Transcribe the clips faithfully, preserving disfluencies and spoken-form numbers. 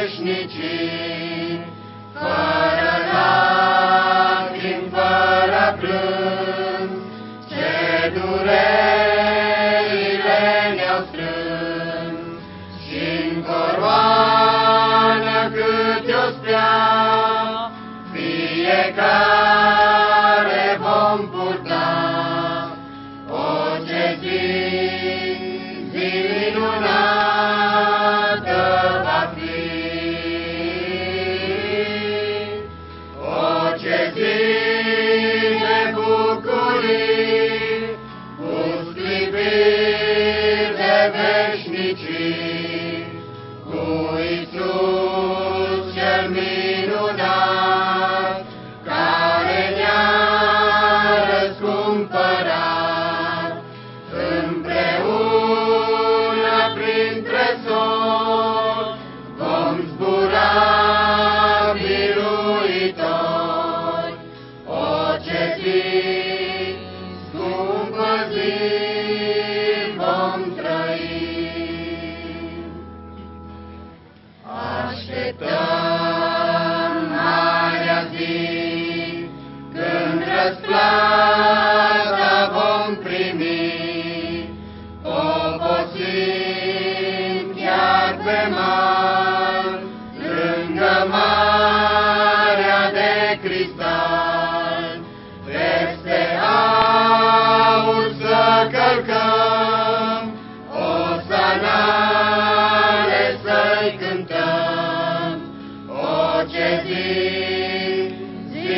veșnicii, fără lacrimi, fără plâns, ce durerile ne-au strâns, și-n coroană câte o stea, fiecare vom purta. O, ce zi, zi minunată va fi! O, ce zi de bucurii, cu sclipiri de veșnicii, cu Iisus cel minunat, care ne-a răscumpărat, împreună printre sori vom zbura biruitori. O, ce zi, scumpă zi vom trăi! Așteptăm marea zi, când răsplata vom primi, poposind chiar pe mal, lângă marea de cristal. Peste aur să călcăm, osanale să-i cântăm. O, ce zi, zi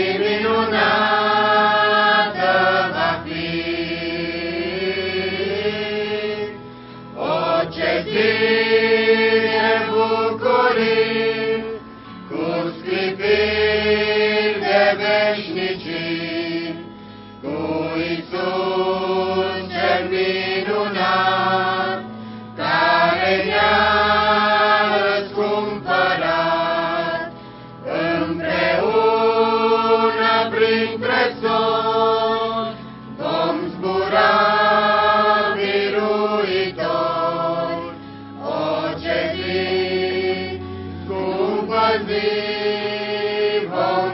minunată va fi! O, ce zi de bucurii, cu sclipiri de veșnicii, cu Iisus cel minunat, care ne-a răscumpărat, împreună printre sori vom zbura biruitori. O, ce zi, scumpă zi vom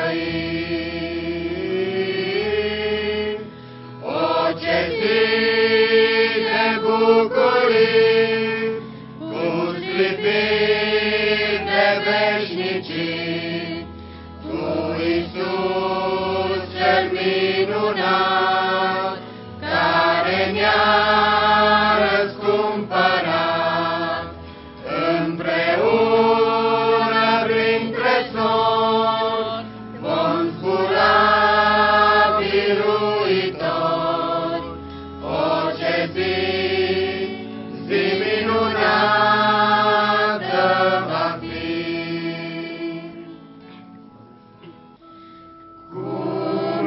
trăi! O, ce zi de bucurii, cu sclipiri de veșnicii, cu Iisus cel minunat, care ne-a răscumpărat, împreună printre sori vom zbura biruitori. O, ce zi, zi minunată va fi! Cum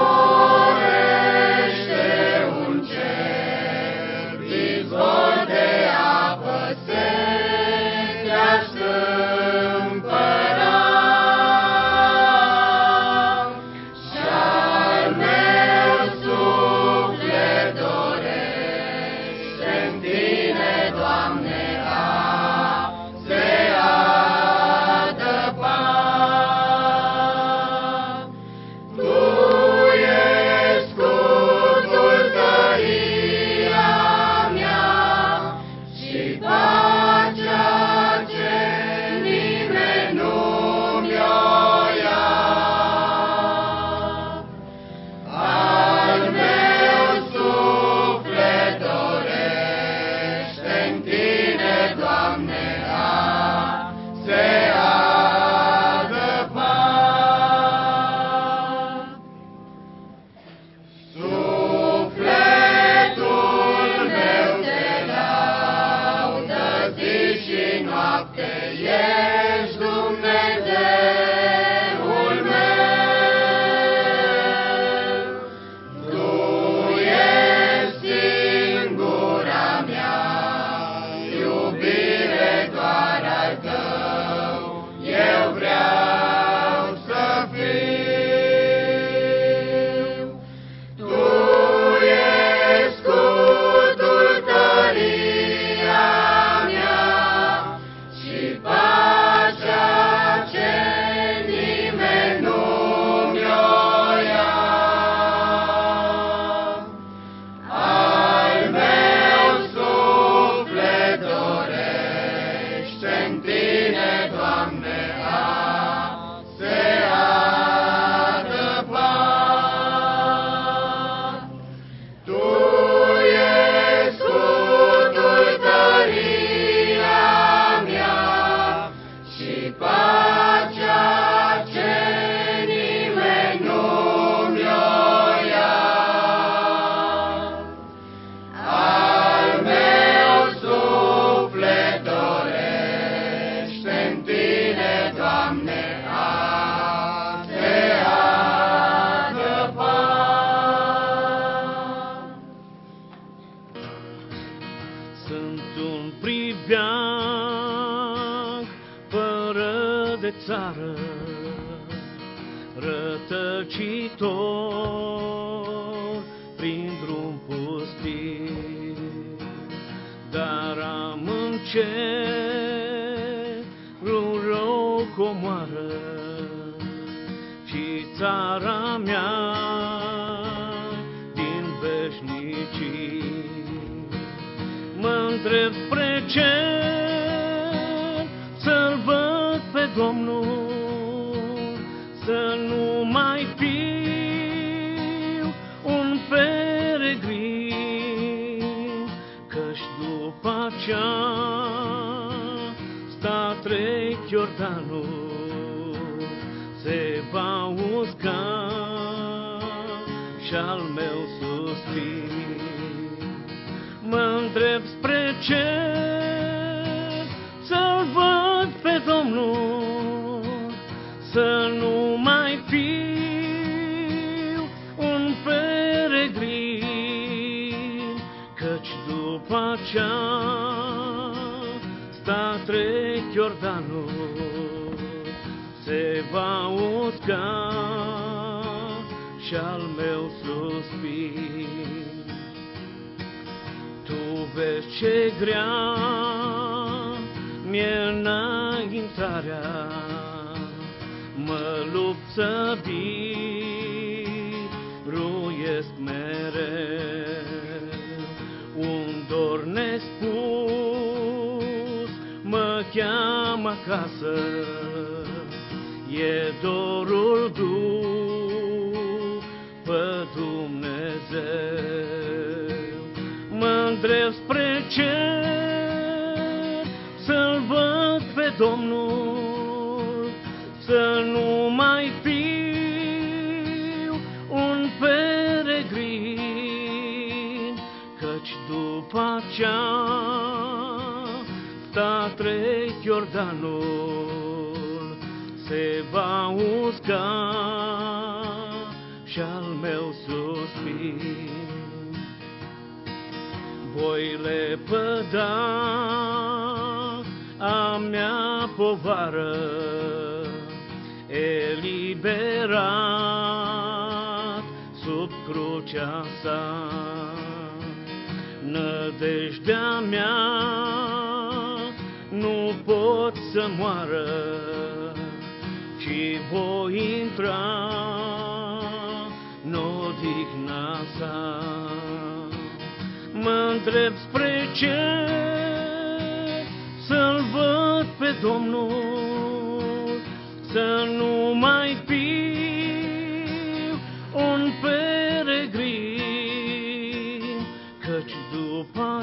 dorește un cer, izvor de apă se aștâmpăra, și-al meu suflet dorește-n Tine, Doamne, a se adăpa. Tu ești scutul, tăria mea, și pacea ce nimeni nu mi-o ia. Al meu suflet dorește-n Tine, Doamne, a se adăpa. Sufletul meu te laudă zi și noapte, ești Dumnezeul meu. Tu ești singura mea iubire, doar al Tău eu vreau să fiu. Tu ești scutul, tăria mea, și pacea pacea ce nimeni nu mi-o ia. Al meu suflet dorește-n Tine, Doamne, a Te adăpa. Sunt un pribeag fără de țară, rătăcitor prin drum pustiu, dar am în cerul rău comoară, și țara mea din veșnicii. Mă-ndrept spre cer să-L văd pe Domnul, să nu mai fiu un peregrin, căci după aceasta trec Iordanul, se va usca și-al meu suspin. Mă-ndrept spre cer să-L văd pe Domnul, să nu mai fiu un peregrin, căci după aceasta trec Iordanul, se va usca și-al meu suspin. Tu vezi ce grea mi-e înaintarea, mă lupt să biruiesc mereu. Un dor nespus mă cheamă acasă, e dorul după Dumnezeu. Mă-ndrept spre cer să-L văd pe Domnul, să nu mai fiu un peregrin, căci după aceasta trec Iordanul, se va usca și-al meu suspin. Voi lepăda a mea povară, eliberat sub crucea sa. Nădejdea mea nu pot să moară, ci voi intra în odihna sa. Mă-ndrept spre cer să-L văd pe Domnul, să nu mai fiu un peregrin, căci după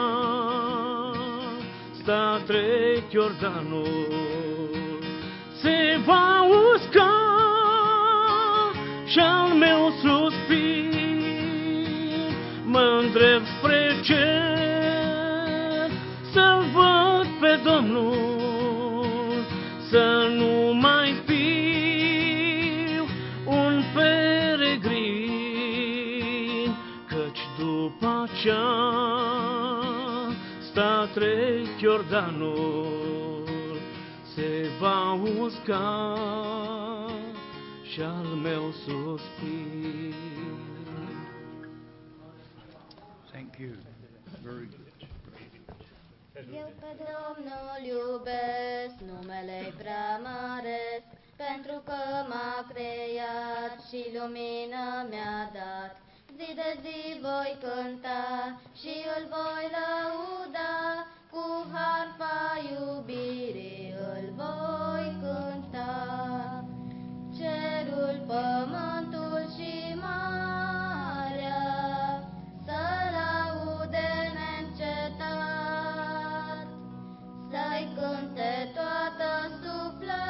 aceasta trec Iordanul, se va usca și-al meu suspin. Mă-ndrept spre cer să-L văd pe Domnul, să nu mai fiu un peregrin, căci după aceasta trec Iordanul, se va usca și-al meu suspin. Thank you. Very good. Eu pe Domnul iubesc, numele-i prea măresc, pentru că m-a creat și lumină mi-a dat. Zi de zi voi cânta și îl voi lăuda, cu harfa iubirii îl voi cânta. Cerul, pământul și marea să laude neîncetat, să-i cânte toată suflarea.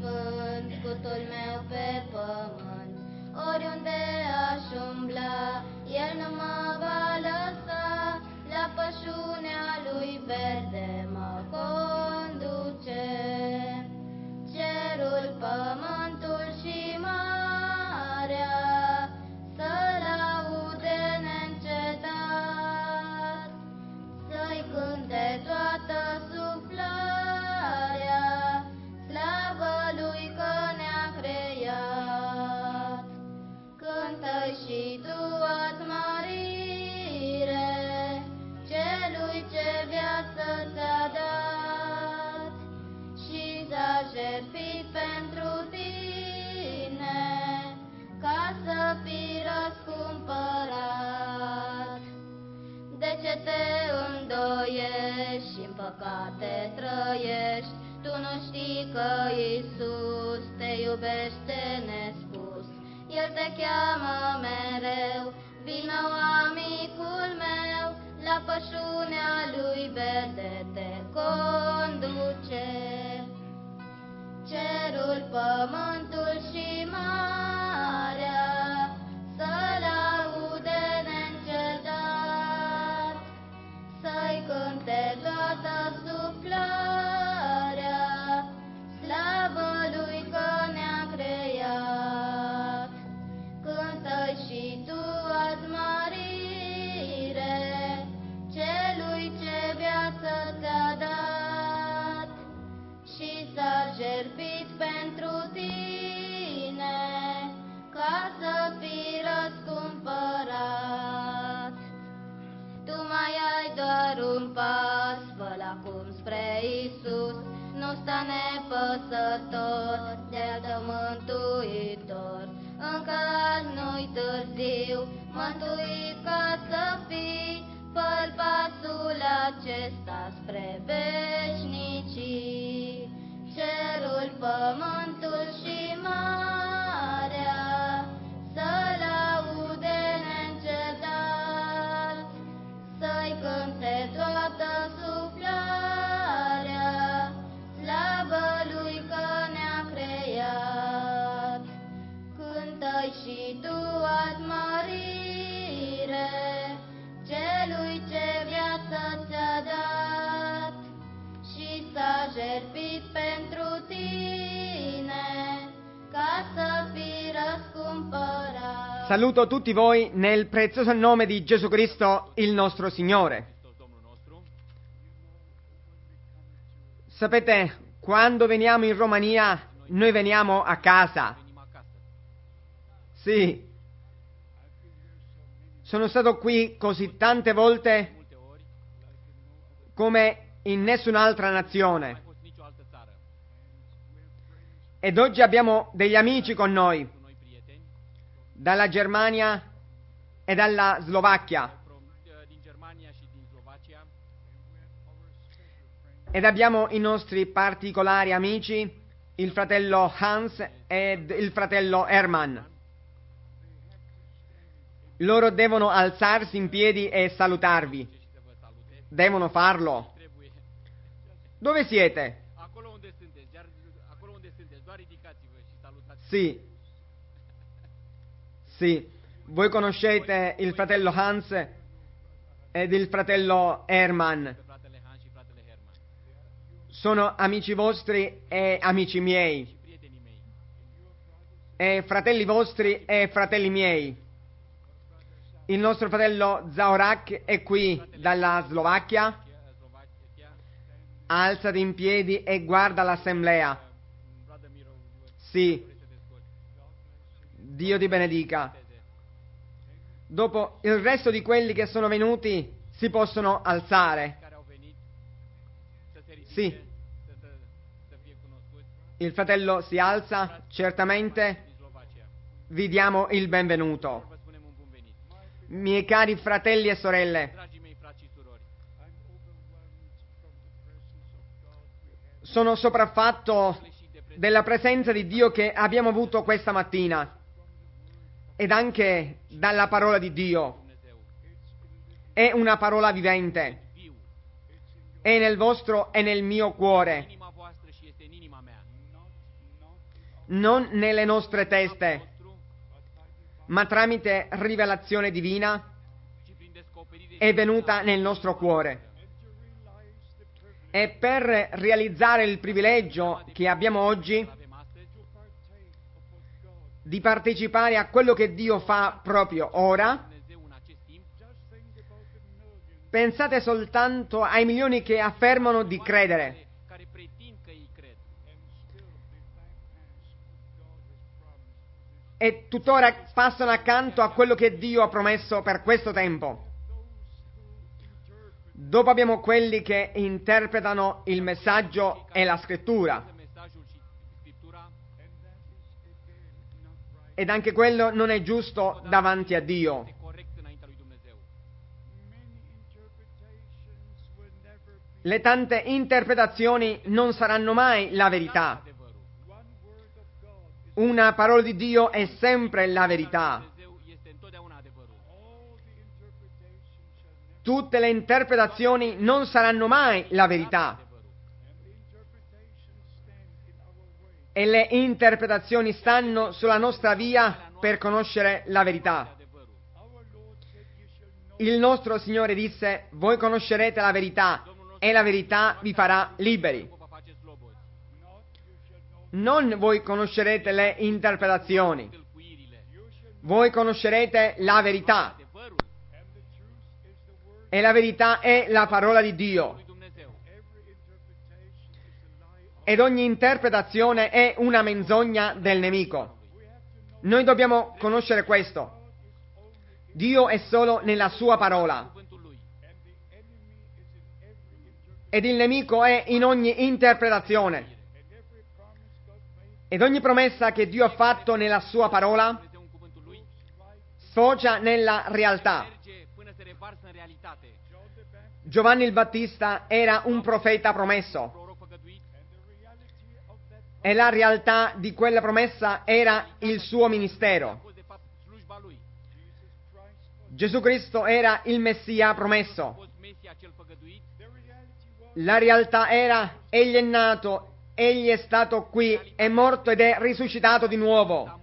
sfânt, scutul meu pe pământ. Oriunde aș umbla, El nu mă va lăsa, la pășunea lui verde mă conduce. Cerul, pământul și marea să-L aude neîncetat, să-i cânte toată suflarea, slavă Lui că ne-a creat. Cântă-i și tu azi mărire, celui ce viață ți-a dat și s-a jertfit pentru tine, ca să fii răscumpărat. De ce te îndoiești și în păcate trăiești? Tu nu știi că Iisus te iubește nespus. El te cheamă mereu, vino amicul meu, la pășunea lui verde te conduce. Cerul, pământul și marea să-L aude neîncetat, să-i cânte toată suflarea, slavă Lui că ne-a creat. Cântă-i și tu azi mărire, celui ce viață ți-a dat și s-a jertfit pentru tine, ca să fii răscumpărat. Tu mai ai doar un pas, fă-l acum spre Iisus, nu sta nepăsător de-al tău mântuitor. Încă azi nu-i târziu, mântuit ca să fii, fă-l pasul acesta spre veșnicii. Cerul, pământul și marea să-L aude neîncetat, să-i cânte toată suflarea, slavă Lui că ne-a creat. Cântă-i și tu azi mărire, celui ce viață ți-a dat și s-a jertfit pentru tine, ca să fii răscumpărat. Saluto tutti voi nel prezioso nome di Gesù Cristo, il nostro Signore. Sapete, quando veniamo in Romania, noi veniamo a casa. Sì. Sono stato qui così tante volte come in nessun'altra nazione. Ed oggi abbiamo degli amici con noi, dalla Germania e dalla Slovacchia. Ed abbiamo i nostri particolari amici, il fratello Hans ed il fratello Hermann. Loro devono alzarsi in piedi e salutarvi. Devono farlo. Dove siete? Sì. Sì. Voi conoscete il fratello Hans ed il fratello Hermann. Sono amici vostri e amici miei. E fratelli vostri e fratelli miei. Il nostro fratello Zaorak è qui dalla Slovacchia. Alzati in piedi e guarda l'assemblea. Sì. Dio ti benedica. Dopo, il resto di quelli che sono venuti si possono alzare. Sì. Il fratello si alza, certamente. Vi diamo il benvenuto. Miei cari fratelli e sorelle, sono sopraffatto della presenza di Dio che abbiamo avuto questa mattina ed anche dalla parola di Dio. È una parola vivente, è nel vostro e nel mio cuore. non nelle nostre teste, ma tramite rivelazione divina è venuta nel nostro cuore. E per realizzare il privilegio che abbiamo oggi di partecipare a quello che Dio fa proprio ora, pensate soltanto ai milioni che affermano di credere e tuttora passano accanto a quello che Dio ha promesso per questo tempo. Dopo abbiamo quelli che interpretano il messaggio e la scrittura, ed anche quello non è giusto davanti a Dio. Le tante interpretazioni non saranno mai la verità. Una parola di Dio è sempre la verità. Tutte le interpretazioni non saranno mai la verità. E le interpretazioni stanno sulla nostra via per conoscere la verità. Il nostro Signore disse: voi conoscerete la verità e la verità vi farà liberi. Non voi conoscerete le interpretazioni, voi conoscerete la verità. E la verità è la parola di Dio. Ed ogni interpretazione è una menzogna del nemico. Noi dobbiamo conoscere questo. Dio è solo nella sua parola. Ed il nemico è in ogni interpretazione. Ed ogni promessa che Dio ha fatto nella sua parola sfocia nella realtà. Giovanni il Battista era un profeta promesso e la realtà di quella promessa era il suo ministero. Gesù Cristo era il Messia promesso. La realtà era: egli è nato, egli è stato qui, è morto ed è risuscitato di nuovo.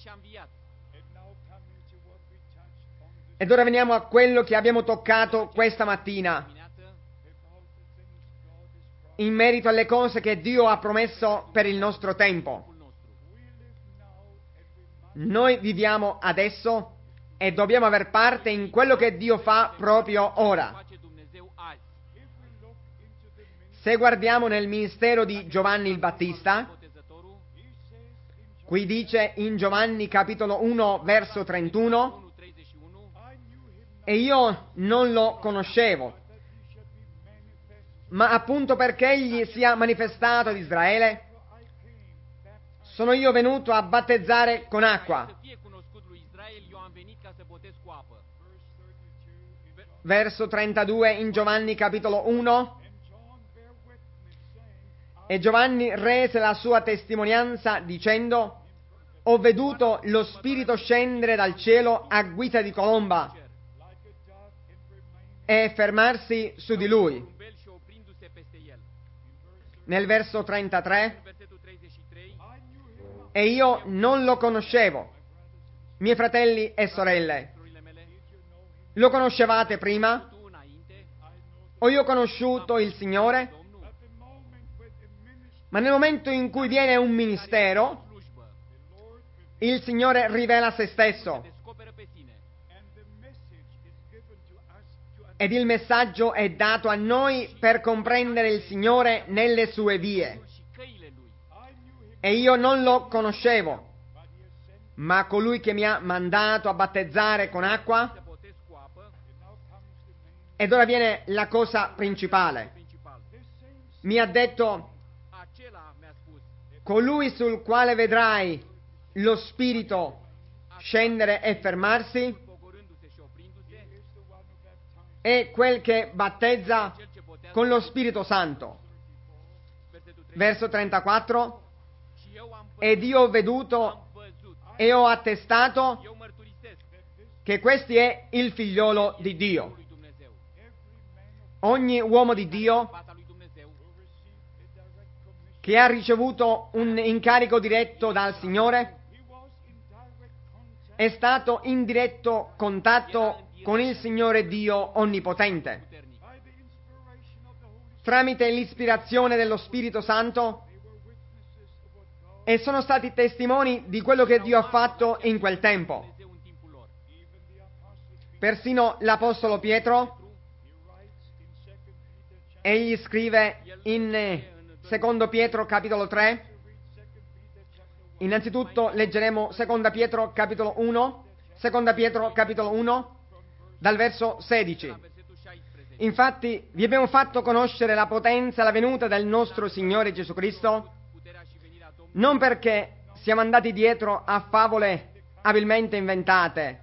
Ed ora veniamo a quello che abbiamo toccato questa mattina, in merito alle cose che Dio ha promesso per il nostro tempo. Noi viviamo adesso e dobbiamo aver parte in quello che Dio fa proprio ora. Se guardiamo nel ministero di Giovanni il Battista, qui dice in Giovanni capitolo uno verso trentuno: e io non lo conoscevo, ma appunto perché egli sia manifestato ad Israele, sono io venuto a battezzare con acqua. Verso trentadue in Giovanni capitolo uno. E Giovanni rese la sua testimonianza dicendo: ho veduto lo Spirito scendere dal cielo a guisa di colomba e fermarsi su di lui. Nel verso trentatré: e io non lo conoscevo. Miei fratelli e sorelle, lo conoscevate prima? Ho io conosciuto il Signore? Ma nel momento in cui viene un ministero, il Signore rivela se stesso. Ed il messaggio è dato a noi per comprendere il Signore nelle sue vie. E io non lo conoscevo, ma colui che mi ha mandato a battezzare con acqua. Ed ora viene la cosa principale. Mi ha detto: colui sul quale vedrai lo Spirito scendere e fermarsi è quel che battezza con lo Spirito Santo. Verso trentaquattro: ed io ho veduto e ho attestato che questi è il figliolo di Dio. Ogni uomo di Dio che ha ricevuto un incarico diretto dal Signore, è stato in diretto contatto con il Signore Dio Onnipotente. Tramite l'ispirazione dello Spirito Santo, e sono stati testimoni di quello che Dio ha fatto in quel tempo. Persino l'Apostolo Pietro, egli scrive in Secondo Pietro capitolo tre, innanzitutto leggeremo Seconda Pietro capitolo uno, Seconda Pietro capitolo uno, dal verso sedici. Infatti vi abbiamo fatto conoscere la potenza e la venuta del nostro Signore Gesù Cristo, non perché siamo andati dietro a favole abilmente inventate,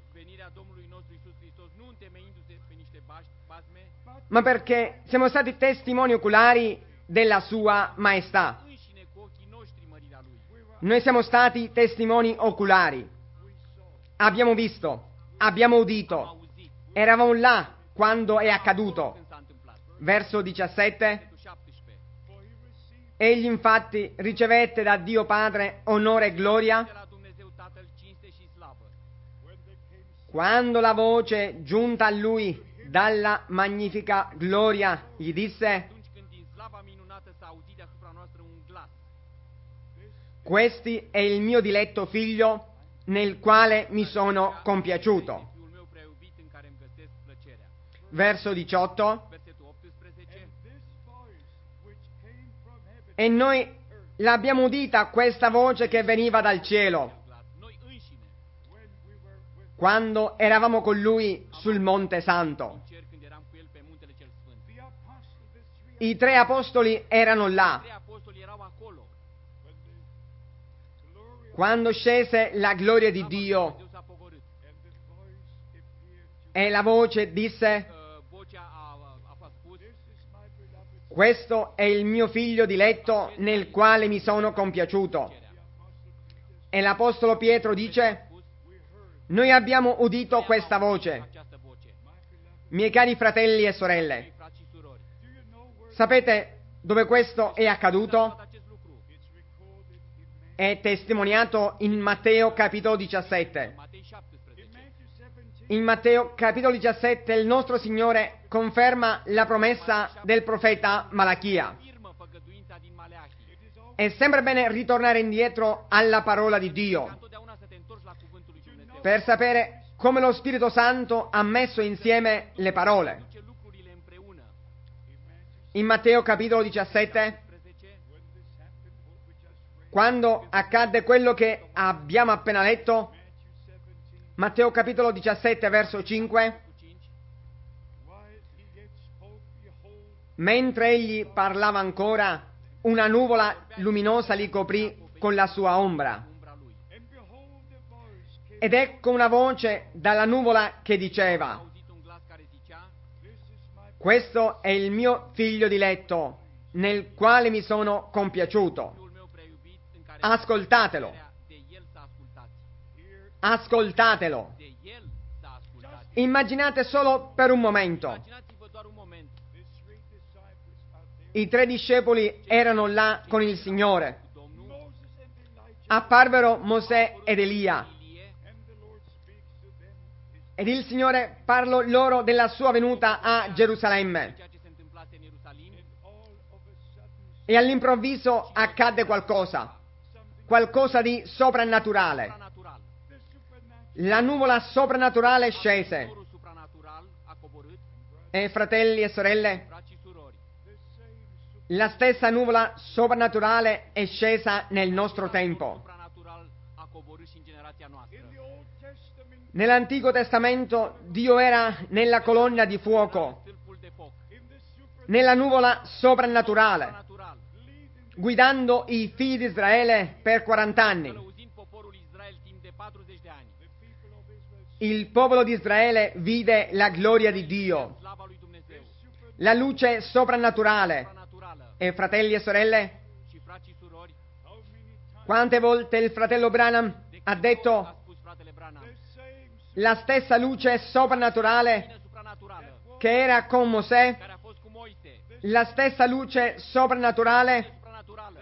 ma perché siamo stati testimoni oculari della Sua Maestà. Noi siamo stati testimoni oculari. Abbiamo visto, abbiamo udito, eravamo là quando è accaduto. Verso diciassette. Egli infatti ricevette da Dio Padre onore e gloria quando la voce giunta a lui dalla magnifica gloria gli disse: questi è il mio diletto figlio nel quale mi sono compiaciuto. Verso diciotto. E noi l'abbiamo udita questa voce che veniva dal cielo quando eravamo con lui sul Monte Santo. I tre apostoli erano là quando scese la gloria di Dio e la voce disse: questo è il mio figlio diletto nel quale mi sono compiaciuto. E l'Apostolo Pietro dice: noi abbiamo udito questa voce. Miei cari fratelli e sorelle, sapete dove questo è accaduto? È testimoniato in Matteo capitolo diciassette. In Matteo capitolo diciassette il nostro Signore conferma la promessa del profeta Malachia. È sempre bene ritornare indietro alla parola di Dio per sapere come lo Spirito Santo ha messo insieme le parole. In Matteo capitolo diciassette, quando accadde quello che abbiamo appena letto, Matteo capitolo diciassette verso cinque, mentre egli parlava ancora, una nuvola luminosa li coprì con la sua ombra. Ed ecco una voce dalla nuvola che diceva: questo è il mio figlio diletto, nel quale mi sono compiaciuto. Ascoltatelo. Ascoltatelo. Immaginate solo per un momento. I tre discepoli erano là con il Signore. Apparvero Mosè ed Elia. Ed il Signore parlò loro della sua venuta a Gerusalemme. E all'improvviso accadde qualcosa, qualcosa di soprannaturale. La nuvola soprannaturale scese. E fratelli e sorelle, la stessa nuvola soprannaturale è scesa nel nostro tempo. Nell'Antico Testamento Dio era nella colonna di fuoco, nella nuvola soprannaturale, guidando i figli di Israele per quarant'anni. Il popolo di Israele vide la gloria di Dio, la luce soprannaturale. E fratelli e sorelle, quante volte il fratello Branham ha detto: la stessa luce soprannaturale che era con Mosè, la stessa luce soprannaturale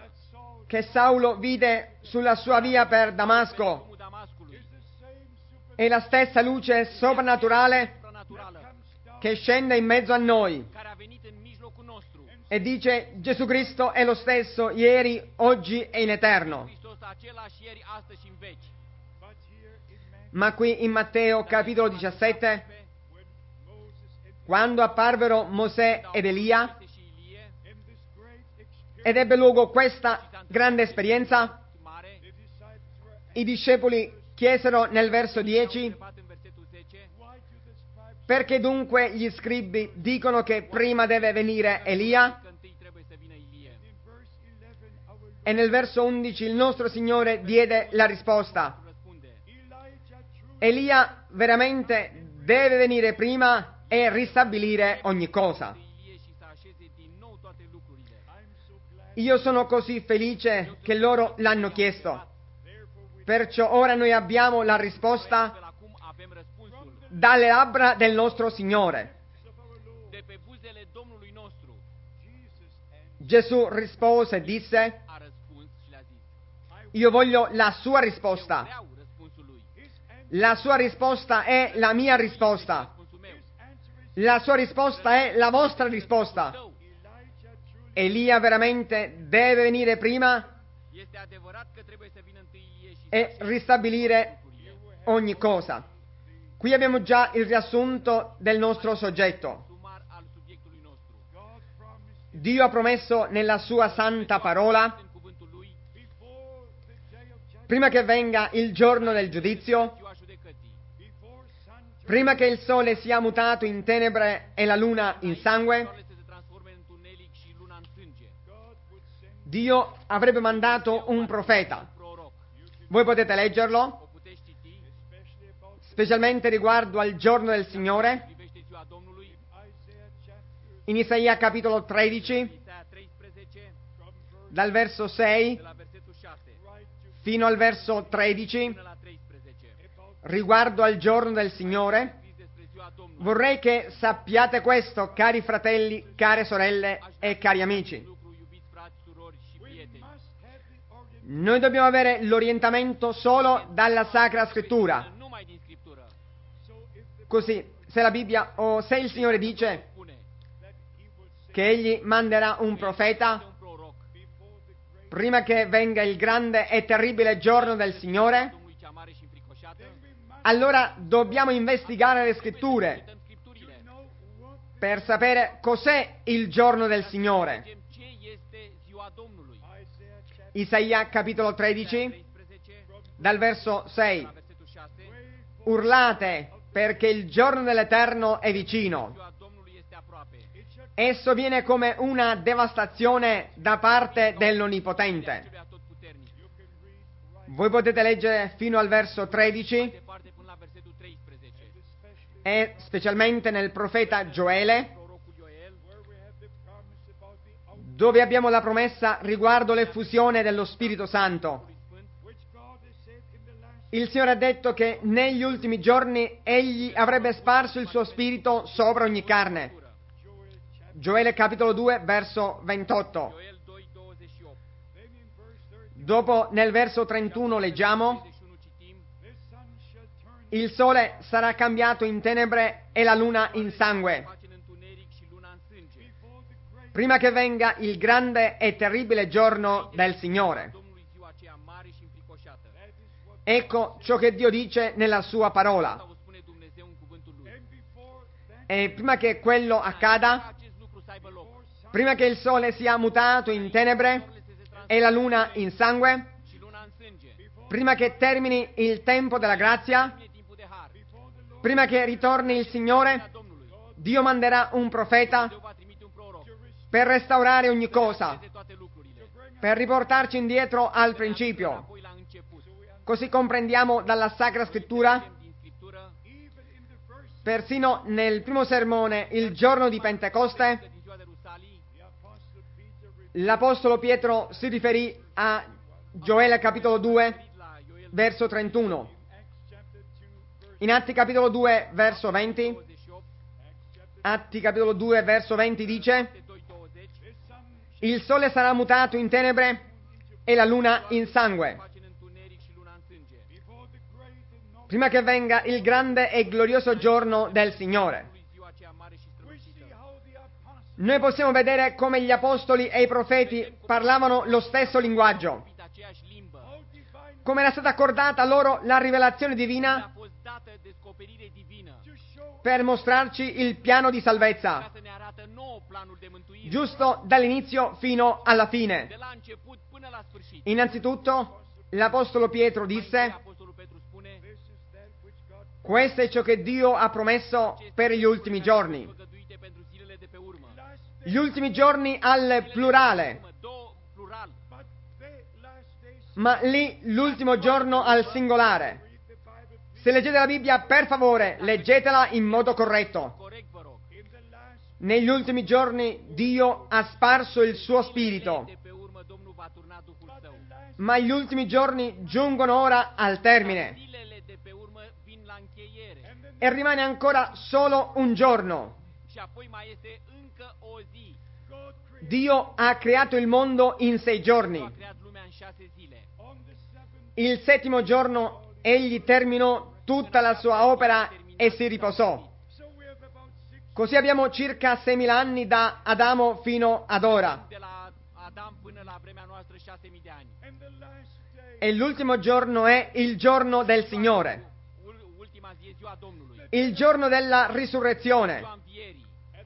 che Saulo vide sulla sua via per Damasco drumul Damascului. è la stessa luce soprannaturale Supranaturală, che scende in mezzo a noi care a venit în mijlocul nostru. e dice Gesù Cristo è lo stesso ieri, oggi e in eterno. Hristos același ieri, astăzi și în veci. Ma qui in Matteo capitolo diciassette, quando apparvero Mosè ed Elia Moise și Ilie, ed ebbe luogo questa grande esperienza, mare, i discepoli chiesero nel verso dieci: întrebat în versetul zece, perché dunque gli scribi dicono che prima deve venire Elia? că întâi trebuie să vină Ilie. E nel verso undici il nostro Signore diede la risposta: Răspunde, Elia veramente deve venire prima e ristabilire ogni cosa. Ilie și să așeze din nou toate lucrurile. Io sono così felice che loro l'hanno chiesto. Perciò ora noi abbiamo la risposta Astfel acum avem răspunsul dalle labbra del nostro Signore. de pe buzele Domnului nostru. Gesù rispose e disse: A răspuns și le-a zis, io voglio la sua risposta. vreau răspunsul lui. La sua risposta è la mia risposta. Răspunsul meu. La sua risposta è la vostra risposta. Tău. Elia veramente deve venire prima Este adevărat că trebuie să vină întâi Ilie și e ristabilire ogni cosa. Qui abbiamo già il riassunto del nostro soggetto. sumar al subiectului nostru. Dio ha promesso nella sua santa parola, În cuvântul lui, prima che venga il giorno del giudizio, ziua judecății, prima che il sole sia mutato in tenebre e la luna in sangue, soarele să se transforme în întuneric și luna în sânge. Dio avrebbe mandato un profeta. Proroc. Voi potete leggerlo, O puteți citi, specialmente riguardo al giorno del Signore, privește ziua Domnului, in Isaia capitolo tredici, Isaia treisprezece, dal verso sei de la versetul șase fino al verso tredici, până la treisprezece. riguardo al giorno del Signore. Scris despre ziua Domnului. Vorrei che sappiate questo, cari fratelli, care sorelle e cari amici. Lucru, iubiți frați, surori și prieteni. Noi dobbiamo avere l'orientamento solo dalla Sacra Scrittura. Numai din Scriptură. Così, se la Bibbia o se il Signore dice Spune che Egli manderà un este profeta un proroc. prima che venga il grande e terribile giorno del Signore, Domnului cea mare și înfricoșată. allora dobbiamo investigare le Scritture Cităm Scripturile. per sapere cos'è il giorno del Signore. Vedem ce este ziua Domnului. Isaia capitolo tredici, treisprezece, dal verso sei. la versetul șase. Urlate perché il giorno dell'Eterno è vicino. Ziua Domnului este aproape. Esso viene come una devastazione da parte dell'Onnipotente. Celui atotputernic. Voi potete leggere fino al verso tredici Departe până la versetul treisprezece. e specialmente nel profeta Gioele, Prorocul Ioel, dove abbiamo la promessa riguardo l'effusione dello Spirito Santo. Sfânt, Il Signore ha detto che negli ultimi giorni Egli avrebbe sparso il suo Spirito sopra ogni carne. Gioele capitolo due, verso ventotto. Ioel doi, douăzeci și opt. Dopo nel verso trentuno leggiamo: treizeci și unu citim, il sole sarà cambiato in tenebre e la luna in sangue, face în întuneric și luna în sânge. prima che venga il grande e terribile giorno del Signore. Domnului ziua aceea mare și înfricoșată. Ecco ciò che Dio dice nella sua parola. Asta o spune Dumnezeu în cuvântul lui. E prima che quello accada, Acest lucru să aibă loc. prima che il sole sia mutato in tenebre e la luna in sangue, Și luna în sânge. prima che termini il tempo della grazia, Vine timpul de har. prima che ritorni il Signore, Domnului. Dio manderà un profeta Dumnezeu va trimite un proroc. per restaurare ogni cosa, Vede toate lucrurile. per riportarci indietro al principio. Apoi la început. Così comprendiamo dalla Sacra Scrittura, Vedem din Scriptură persino nel primo sermone, il giorno di că Pentecoste, din ziua de Rusalii, l'Apostolo Pietro si riferì a Gioele capitolo due, la Ioel verso trentuno. In Atti capitolo due, verso venti, douăzeci și opt, Atti capitolo due, verso venti dice: doi douăzeci, il sole sarà mutato in tenebre e la luna in sangue, face în întuneric și luna în sânge. prima che venga il grande e glorioso giorno del Signore. Lui ziua aceea mare și strălucită. Noi possiamo vedere come gli apostoli e i profeti parlavano lo stesso linguaggio, Vorbit aceeași limbă. come era stata accordata loro la rivelazione A divina fost dată descoperire divină per mostrarci il piano di ca salvezza, să ne arată nouă planul de mântuire. giusto dall'inizio fino alla De fine. la început până la sfârșit. Innanzitutto, l'Apostolo Pietro disse: Apostolul Petru spune: questo è ciò che Dio ha promesso per gli ultimi giorni. făgăduite pentru zilele de pe urmă. Gli ultimi giorni al plurale, Două plural. ma lì l'ultimo giorno al singolare. Se leggete la Bibbia, per favore, leggetela in modo corretto. Corect, vă rog. Negli ultimi giorni Dio ha sparso il suo spirito, De pe urmă Domnul va turna Duhul Său. ma gli ultimi giorni giungono ora al termine Zilele de pe urmă vin la încheiere. e rimane ancora solo un giorno. Și apoi mai este încă o zi. Dio ha creato il mondo in sei A giorni. creat lumea în șase zile. Il settimo giorno egli terminò tutta la sua opera e si riposò. Così abbiamo circa seimila anni da Adamo fino ad ora. De la Adam până la vremea noastră șase mii de ani. E l'ultimo giorno è il giorno del Signore, Ul- Ultima zi e ziua Domnului. il giorno della risurrezione. Ziua învierii.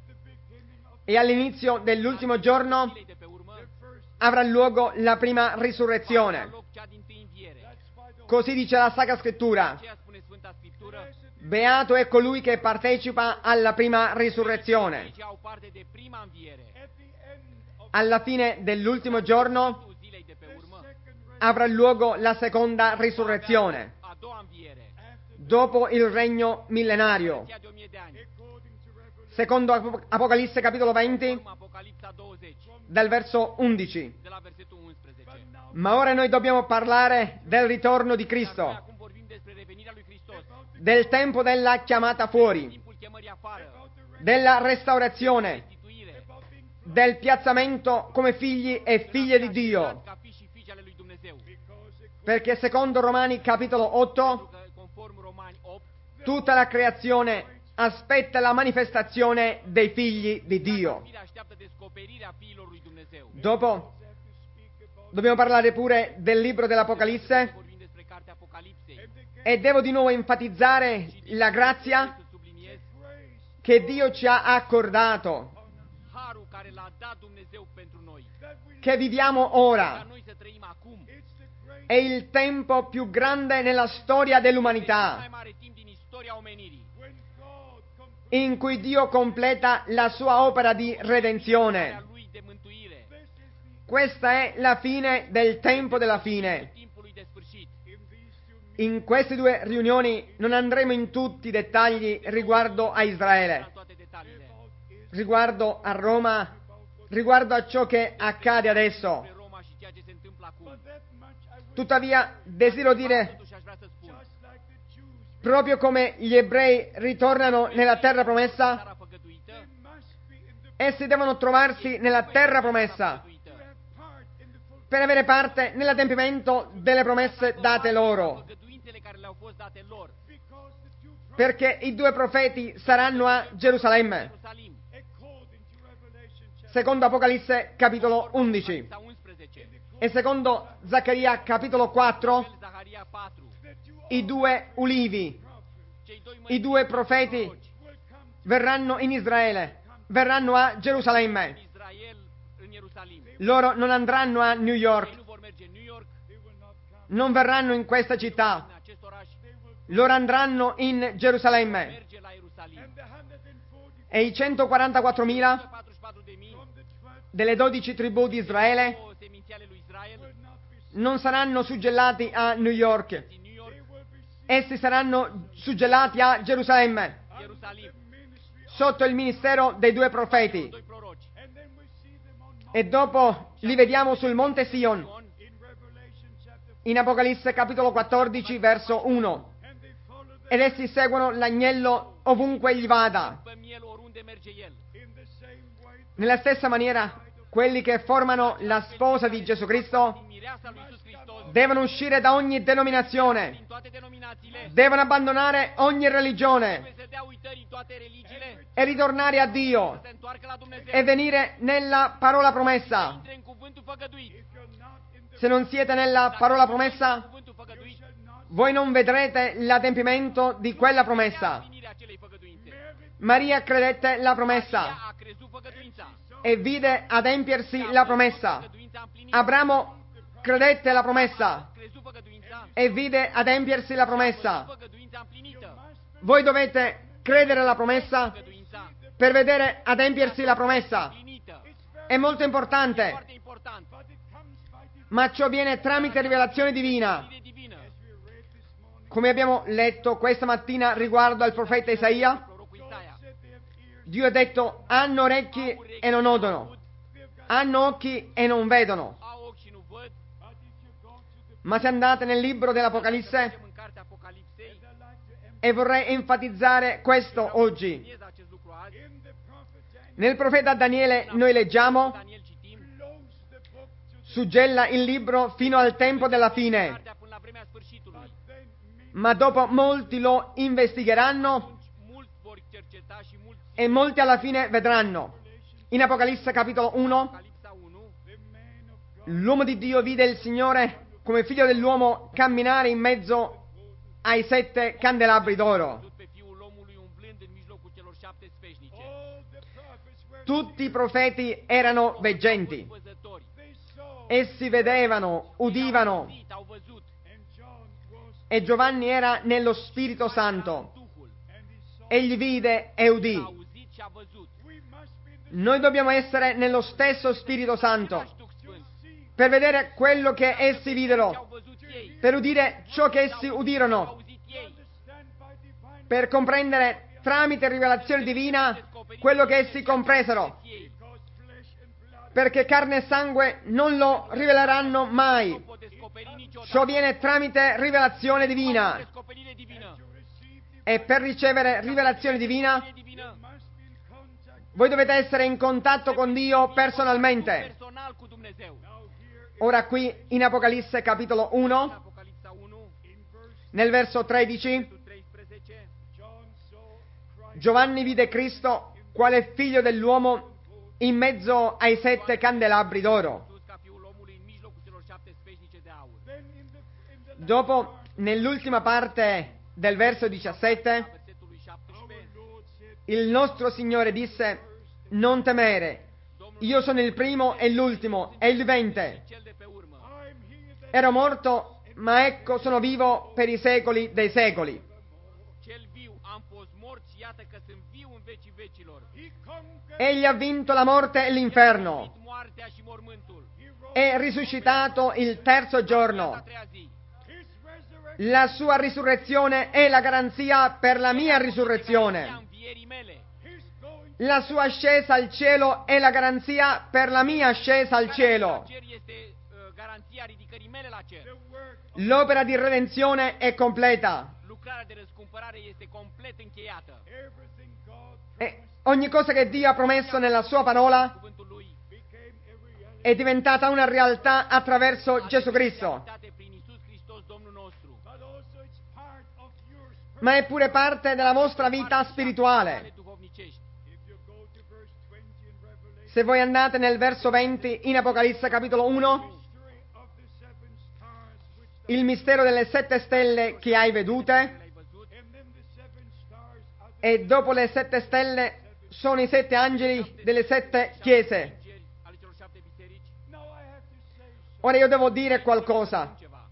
E all'inizio dell'ultimo giorno Zilei de pe urmă avrà luogo la prima avrà risurrezione. loc cea din tâi înviere. Così dice la Sacra Scrittura. Aceea spune Sfânta Scriptură. Beato è colui che partecipa alla prima risurrezione. Cei au parte de prima înviere. Alla fine dell'ultimo giorno Tu zilei de pe urmă avrà luogo la seconda risurrezione, a doua înviere. dopo il regno millenario. Cea de o mie de ani. Secondo Ap- Apocalisse capitolo venti, Urmă Apocalipsa douăzeci, dal verso undici. de la versetul unsprezece. Ma ora noi dobbiamo parlare del ritorno di Dar noi Cristo, acum vorbim despre revenirea lui Hristos. del tempo della chiamata fuori, Timpul chemării afară. della restaurazione, Restituire. del piazzamento come figli e figlie di Dio. Ca fi și fiice ale lui Dumnezeu. Perché secondo Romani capitolo Pentru otto, că, conform Romani opt, tutta la creazione aspetta la manifestazione dei figli di Dio. firea așteaptă descoperirea fiilor lui Dumnezeu. Dopo dobbiamo parlare pure del libro dell'Apocalisse Vorbim despre cartea Apocalipsei. e devo di nuovo enfatizzare la grazia Să subliniez che Dio ci ha accordato, harul care l-a dat Dumnezeu pentru noi. che viviamo Ca ora. noi să trăim acum. È il tempo più grande nella storia Cel mai dell'umanità mare timp din istoria omenirii. in cui Dio completa la sua opera di A redenzione. lui de mântuire. Questa è la fine del tempo della fine. Timpului de sfârșit. In queste due riunioni non andremo in tutti i dettagli riguardo a La Israele, toate detaliile. riguardo a Roma, riguardo a ciò che accade adesso. Despre Roma și ceea ce se întâmplă acum. Tuttavia, desidero dire, Totuși aș vrea să spun. proprio come gli ebrei ritornano nella terra promessa, Țara făgăduită. essi devono trovarsi nella terra promessa făgăduită. per avere parte nell'adempimento delle promesse date loro, Făgăduințele care le-au fost date lor. perché i due profeti saranno a Gerusalemme, Ierusalim. secondo Apocalisse capitolo undici Apocalipsa unsprezece. e secondo Zaccaria capitolo quattro, Zaharia patru. i due ulivi, Cei doi i due profeti verranno in Israele, verranno a Gerusalemme. în Israel, în Ierusalim. Loro non andranno a New Ei York, nu vor merge în New York, non verranno in questa città, în acest oraș, loro andranno in Gerusalemme. merge la Ierusalim. E i centoquarantaquattromila patruzeci și patru de mii, delle dodici tribù di Israele două seminții ale lui Israel, non saranno suggellati a New York, din New York, essi saranno suggellati a Gerusalemme, Ierusalim, sotto il ministero dei due profeti. doi proroci. E dopo li vediamo sul monte Sion, Ion, in Apocalisse capitolo quattordici, verso uno. Ed essi seguono l'agnello ovunque egli vada. pe miel oriunde merge el. Nella stessa maniera, quelli che formano la sposa di Gesù Cristo, din mireasa lui Iisus Hristos, devono uscire da ogni denominazione, din toate denominațiile, devono abbandonare ogni religione trebuie să dea uitări în toate religiile, e ritornare a Dio să se întoarcă la Dumnezeu, e venire nella parola promessa. intre în cuvântul făgăduit. Se non siete nella parola promessa, Cuvântul făgăduit, voi non vedrete l'adempimento di quella promessa. împlinirea acelei făgăduințe. Maria credette la Maria promessa a crezut făgăduința. e vide adempiersi A la văzut promessa. făgăduința împlinită. Abramo credette la promessa A crezut făgăduința. e vide adempiersi la A văzut promessa. făgăduința împlinită. Voi dovete credere alla promessa Făgăduința per vedere adempiersi la promessa. împlinită. È molto importante, Foarte important. ma ciò viene tramite rivelazione divina. Fire divină. Come abbiamo letto questa mattina riguardo al profeta Isaia, Prorocul Isaia. Dio ha detto: hanno orecchi e non odono, hanno occhi e non vedono. Au ochi și nu văd. Ma se andate nel libro dell'Apocalisse, Mergem în cartea Apocalipsei. e vorrei enfatizzare questo oggi, Subliniez acest lucru azi. nel profeta Daniele noi leggiamo: Daniel citim. suggella il libro fino al tempo della fine, Cartea până la vremea sfârșitului. ma dopo molti lo investigheranno Atunci mulți vor cerceta și mulți e molti alla fine vedranno. In Apocalisse capitolo uno, Apocalipsa unu. l'uomo di Dio vide il Signore come figlio dell'uomo camminare in mezzo ai sette candelabri d'oro. Văzut pe Fiul omului umblând în mijlocul celor șapte sfeșnice. Tutti i profeti erano veggenti. Văzători. Essi vedevano, udivano, Au auzit, au văzut. e Giovanni era nello Spirito Santo. Duhul. Egli vide e A udì. auzit și a văzut. Noi dobbiamo essere nello stesso Spirito Santo Același Duh Sfânt. per vedere quello che essi Ce au videro, văzut ei. per udire ciò che essi Ce au udirono, auzit ei. per comprendere tramite rivelazione divina quello che essi compresero, Ei. perché carne e sangue non lo riveleranno mai. Nu pot descoperi niciodată. Ciò viene tramite rivelazione divina. Descoperire divină. E per ricevere rivelazione divina, Descoperire divină. voi dovete essere in contatto con Dio personalmente. Personal cu Dumnezeu. Ora qui in Apocalisse capitolo uno, Apocalipsa unu, nel verso tredici, versetul treisprezece. Giovanni vide Cristo quale figlio dell'uomo in mezzo ai sette candelabri d'oro. Iisus ca Fiul omului în mijlocul celor șapte sfeșnice de aur. Dopo, nell'ultima parte del verso diciassette, Versetului șaptesprezece. il nostro Signore disse: non temere, io sono il primo e l'ultimo e il vivente. Cel de pe urmă. Ero morto, ma ecco sono vivo per i secoli dei secoli. Cel viu, am fost mort și iată că sunt viu în vecii vecilor. Egli ha vinto la morte e l'inferno, Moartea și mormântul. è risuscitato il terzo A giorno. treia zi. La sua risurrezione è la garanzia per la mia Ea risurrezione. învierii mele. La sua ascesa al cielo è la garanzia per la mia ascesa al cielo. La cer este uh, garanția ridicării mele la cer. L'opera di redenzione è completa. Lucrarea de răscumpărare este complet încheiată. E ogni cosa che Dio ha promesso nella sua parola Cuvântul lui è diventata una realtà attraverso Gesù Cristo. realitate prin Iisus Hristos Domnul nostru. Ma è pure parte della vostra vita Ale spirituale. duhovnicești. Se voi andate nel verso venti in Apocalisse capitolo uno, il mistero delle sette stelle che hai vedute, L-ai văzut? e dopo le sette stelle sono i sette angeli delle sette chiese. Îngeri ale celor șapte biserici. Ora io devo dire qualcosa. Ceva.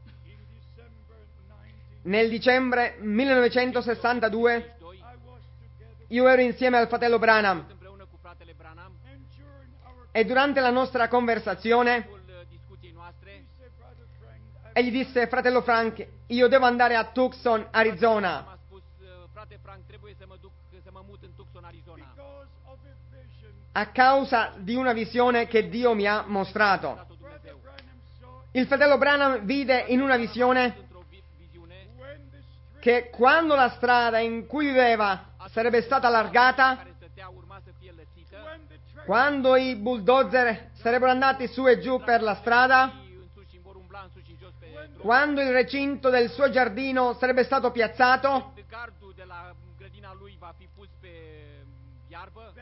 Nel dicembre millenovecentosessantadue Doi. io ero insieme al fratello Branham Împreună cu fratele Branham. e durante la nostra conversazione În timpul discuției noastre. egli disse: fratello Frank, io devo andare a Tucson, Arizona, M-a spus, uh, frate Frank, trebuie să mă duc, să mă mut în Tucson, Arizona. a causa di una visione che Dio mi ha mostrato. Datul Dumnezeu. Il fratello Branham vide in una visione Într-o vi- viziune, che quando la strada in cui viveva sarebbe stata allargata, care stătea urma să fie lățită, quando i bulldozer sarebbero andati su e giù per la strada, în sus și vor umbla în sus și jos pe drum. quando il recinto del suo giardino sarebbe stato piazzato, Când gardul de la grădina lui va fi pus pe iarbă,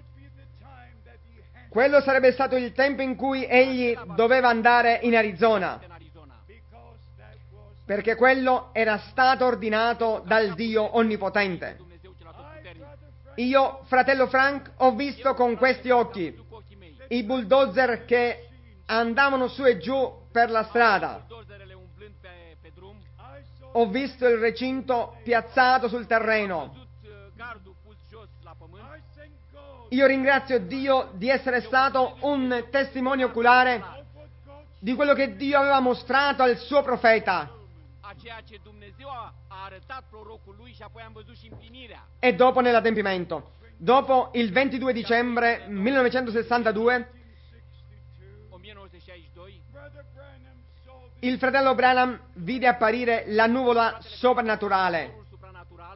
quello sarebbe stato il tempo in cui egli doveva andare in Arizona, în Arizona. perché quello era stato ordinato dal Dio Onnipotente. Dumnezeu cel atotputernic. Io, fratello Frank, ho visto con questi occhi Cu ochii mei. i bulldozer che andavano su e giù per la strada. Dozerele umblând pe, pe drum. Ho visto il recinto piazzato sul Am terreno. văzut uh, gardul pus jos la pământ. Io ringrazio Dio di essere stato un testimone oculare di quello che Dio aveva mostrato al suo profeta A ceea ce Dumnezeu a, a arătat prorocul lui și apoi am văzut și împlinirea. e dopo nell'adempimento. Dopo il ventidue dicembre millenovecentosessantadue, nouăsprezece șaizeci și doi, il fratello Branham vide apparire la nuvola soprannaturale. norul supranatural,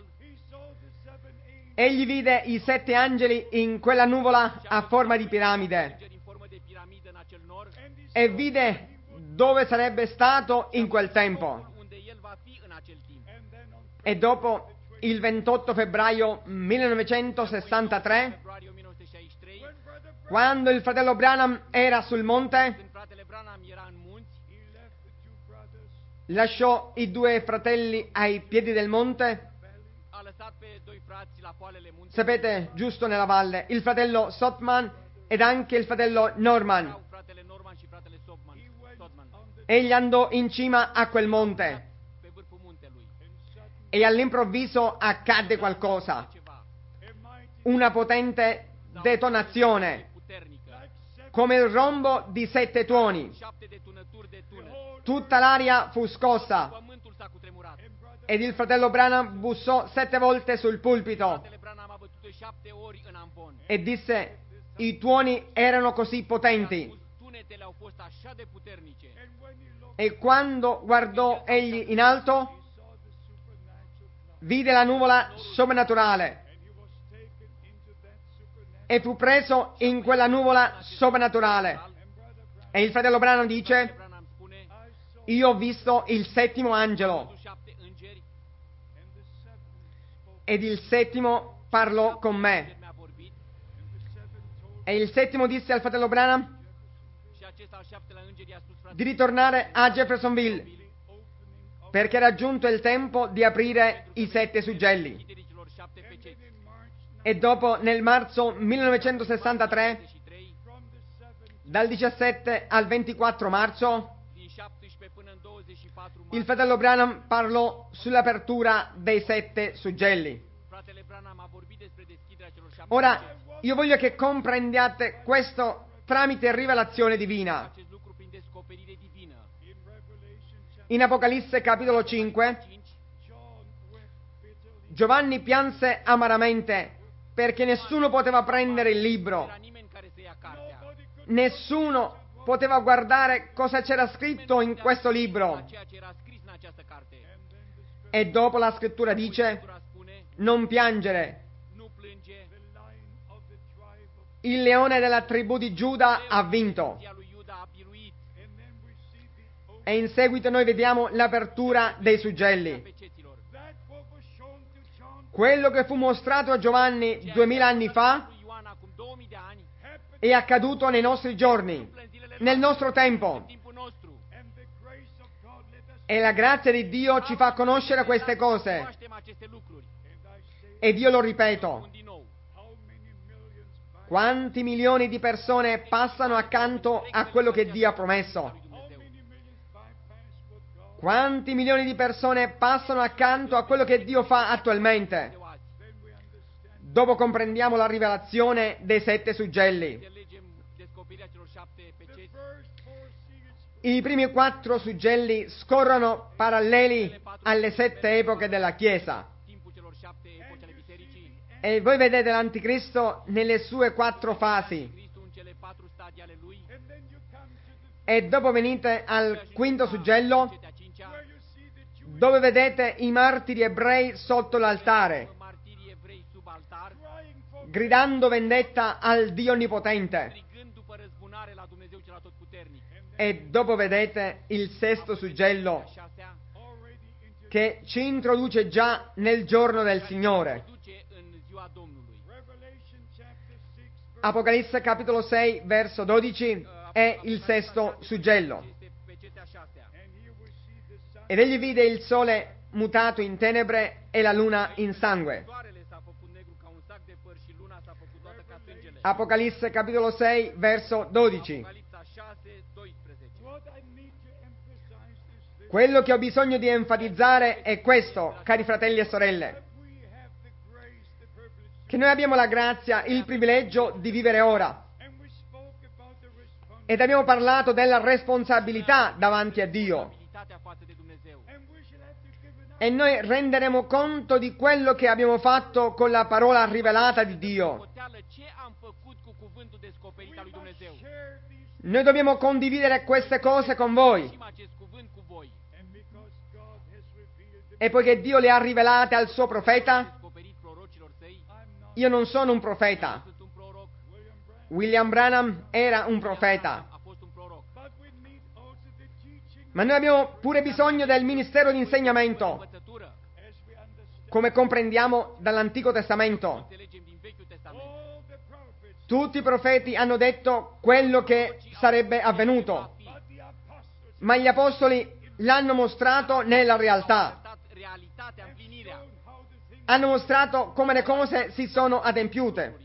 Egli vide i sette angeli in quella nuvola a forma di piramide îngeri în formă de piramidă în acel nor, e vide dove sarebbe stato in quel tempo. unde el va fi în acel timp. E dopo il ventotto febbraio millenovecentosessantatré, Februarie o mie nouă sute șaizeci și trei, quando il fratello Branham era sul monte, când fratele Branham era în munți, lasciò i due fratelli ai piedi del monte, a lăsat pe doi frați la poalele muntelui. sapete, giusto nella valle, il fratello Sotman ed anche il fratello Norman. Erau fratele Norman și fratele Sotman. Sotman. Egli andò in cima a quel monte Pe vârful muntelui. e all'improvviso accadde qualcosa, Ceva una potente detonazione, puternică. come il rombo di sette tuoni. Șapte de tunături de tună. Tutta l'aria fu scossa Pământul s-a cutremurat. ed il fratello Branham bussò sette volte sul pulpito Fratele Branham a bătut de șapte ori în ambon. e disse: i tuoni erano così A potenti. spus, tunetele au fost așa de puternice. E quando guardò egli in alto, vide la nuvola soprannaturale e fu preso in quella nuvola soprannaturale. E il fratello Branham dice: Branham spune, io ho visto il settimo am angelo văzut șapte îngeri, ed il settimo parlò con me. îngeri mi-a vorbit E il settimo disse al fratello Branham și acesta al șaptelea înger i-a spus di frate, ritornare a Jeffersonville perché era giunto il tempo di aprire i sette suggelli. deschiderii celor șapte peceți. E dopo, nel marzo millenovecentosessantatré, șaptezeci și trei, dal diciassette al ventiquattro marzo, din șaptesprezece până în douăzeci și patru il martie, fratello Branham parlò sull'apertura dei sette suggelli. fratele Branham a vorbit despre deschiderea celor șapte Ora, peceți. io voglio che comprendiate questo tramite rivelazione divina. Acest lucru prin descoperire divină. In Apocalisse capitolo cinque, cinci, Giovanni pianse amaramente perché nessuno poteva prendere il era libro, nimeni care să ia cartea. nessuno poteva guardare cosa c'era scritto in questo La libro. ceea ce era scris în această carte. E dopo la scrittura dice: Scriptura spune, non piangere, nu plânge, il leone della tribù di Giuda ha vinto. zia lui Iuda a biruit E in seguito noi vediamo l'apertura dei suggelli. peceților. Quello che fu mostrato a Giovanni duemila anni fa Lui Ioan acum două mii de ani, è accaduto nei nostri giorni, în zilele nel nostro în tempo. timpul nostru. E la grazia di Dio ci fa conoscere queste cose. Cunoaștem aceste lucruri. Ed io lo ripeto, Spun din nou, quanti milioni di persone passano accanto a quello che Dio ha promesso? lui Dumnezeu. Quanti milioni di persone passano accanto a quello che Dio fa attualmente? De azi. Dopo comprendiamo la rivelazione dei sette suggelli. Înțelegem descoperirea celor șapte peceți. I primi quattro suggelli scorrono paralleli alle sette epoche della Chiesa. Timpul celor șapte epoci ale bisericii. E voi vedete l'anticristo nelle sue quattro fasi. Cristo în cele patru stadii ale lui. E dopo venite al quinto suggello, Cetea cincea, dove vedete i martiri ebrei sotto l'altare, martirii evrei sub altar, gridando vendetta al Dio Onnipotente. strigând după răzbunare la Dumnezeu E dopo vedete il sesto suggello șasea che ci introduce già nel giorno del Signore. duce în ziua Domnului. Apocalisse capitolo sei, verso dodici è il sesto suggello. Este pe cetea șasea. Ed egli vide il sole mutato in tenebre e la luna in sangue. Soarele s-a făcut negru ca un sac de păr și luna s-a făcut toată ca sângele. Apocalisse capitolo sei, verso dodici. Apocalipsa șase, doisprezece. Quello che ho bisogno di enfatizzare è questo, cari fratelli e sorelle, che noi abbiamo la grazia, il privilegio di vivere ora. Ed abbiamo parlato della responsabilità davanti a Dio. Abilitatea față de Dumnezeu. E noi renderemo conto di quello che abbiamo fatto con la parola rivelata di Dio. Socoteală ce am făcut cu cuvântul descoperit al lui Dumnezeu. Noi dobbiamo condividere queste cose con voi. Știm acest cuvânt cu voi. E poiché Dio le ha rivelate al suo profeta, Descoperit prorocilor săi. io non sono un profeta. Sunt un proroc. William Branham era un profeta. A fost un proroc. Ma noi abbiamo pure bisogno del ministero di insegnamento, Învățătură. come comprendiamo dall'Antico Testamento. Înțelegem din Vechiul Testament. Tutti i profeti hanno detto quello che sarebbe avvenuto, ma gli apostoli l'hanno mostrato nella realtà. Arătat realitatea, împlinirea. Hanno mostrato come le cose si sono adempiute.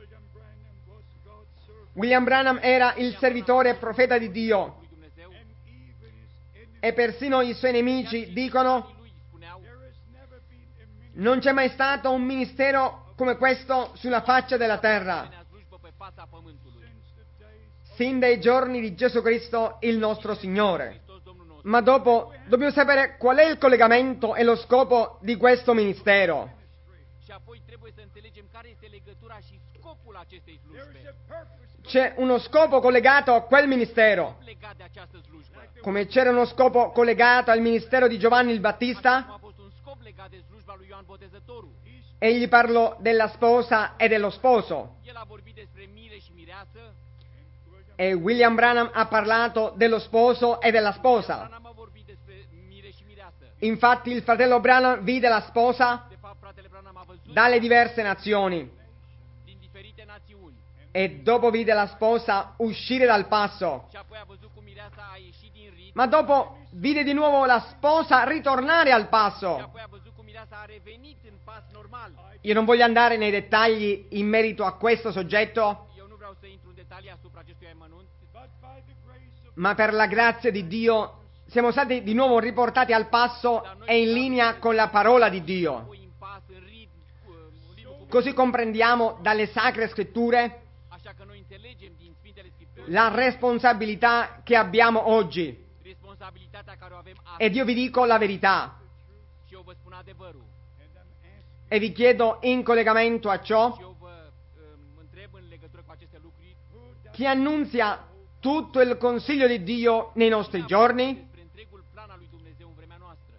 William Branham era il servitore e profeta di Dio, Lui Dumnezeu. e persino i suoi nemici dicono: Lui spuneau, non c'è mai stato un ministero come questo sulla faccia della terra, ne-a slujbă pe fața pământului. sin dai giorni di Gesù Cristo, il nostro Signore. Hristos Domnul nostru. Ma dopo dobbiamo sapere qual è il collegamento e lo scopo di questo ministero. Și apoi trebuie să înțelegem care este legătura și scopul acestei slujbe. C'è uno scopo collegato a quel ministero, Legat de această slujbă. come c'era uno scopo collegato al ministero di Giovanni il Cum Battista. a fost un scop legat de slujba lui Ioan Botezătorul. Egli parlò della sposa e dello sposo, El a vorbit despre mire și mireasă. e William Branham ha parlato dello sposo e della sposa. Branham a vorbit despre mire și mireasă. Infatti il fratello Branham vide la sposa De fapt, fratele Branham a văzut dalle diverse nazioni din diferite națiuni. e dopo vide la sposa uscire dal passo, Și apoi a văzut cum mireasa a ieșit din ritm. ma dopo vide di nuovo la sposa ritornare al Și passo. apoi a văzut cum mireasa a revenit în pas normal. Io non voglio andare nei dettagli in merito a questo soggetto, Eu nu vreau să intru în detalii asupra acestui amănunt, ma per la grazia di Dio siamo stati di nuovo riportati al passo e in linea con la parola di Dio. apoi în pas, în ritm, cu- în ritmul cu Così comprendiamo dalle sacre scritture Așa că noi înțelegem din Sfintele Scripturi la responsabilità che abbiamo oggi. responsabilitatea care o avem astăzi. Ed io vi dico la verità Și eu vă spun adevărul. e vi chiedo in collegamento a Și ciò eu vă um, întreb în legătură cu aceste lucruri, chi annunzia tutto il consiglio di Dio nei nostri giorni. despre întregul plan al lui Dumnezeu în vremea noastră.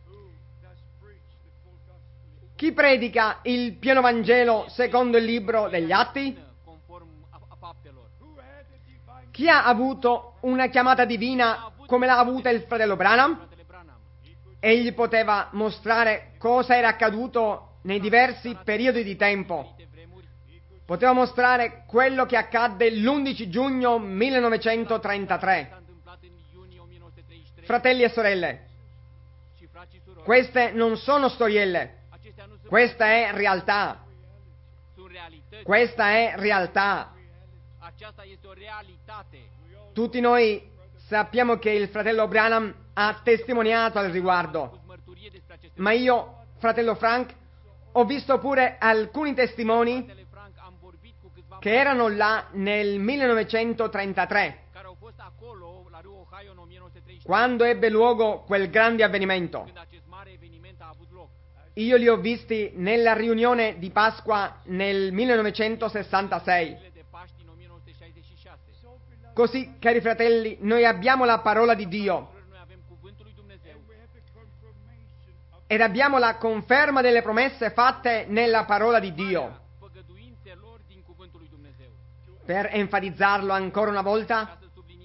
Chi predica il pieno Vangelo secondo il libro degli Atti? Conform a, a faptelor. Chi ha avuto una chiamata divina come l'ha avuta il fratello Branham? Fratele Branham. Egli poteva mostrare cosa era accaduto nei diversi periodi di tempo. Diferite vremuri. Poteva mostrare quello che accadde l'undici giugno millenovecentotrentatré. S-a întâmplat în iunie o mie nouă sute treizeci și trei. Fratelli e sorelle, Și frați și surori, queste non sono storielle, acestea nu sunt, questa è realtà, sunt realități. questa è realtà. Aceasta este o realitate. Tutti noi sappiamo che il fratello Branham ha testimoniato al riguardo, Cu mărturie despre aceste ma io, fratello Frank, ho visto pure alcuni testimoni Fratele Frank, am vorbit cu câțiva che erano là nel millenovecentotrentatré, care au fost acolo, la râul Ohio, în o mie nouă sute treizeci și trei, quando ebbe luogo quel grande avvenimento. când acest mare eveniment a avut loc. Io li ho visti nella riunione di Pasqua nel millenovecentosessantasei. Zilele de Paști în o mie nouă sute șaizeci și șase. Così, cari fratelli, noi abbiamo la parola di Dio Noi avem cuvântul lui Dumnezeu ed abbiamo la conferma delle promesse fatte nella parola di Dio. făgăduințelor din cuvântul lui Dumnezeu. Per enfatizzarlo ancora una volta, Ca să subliniez încă o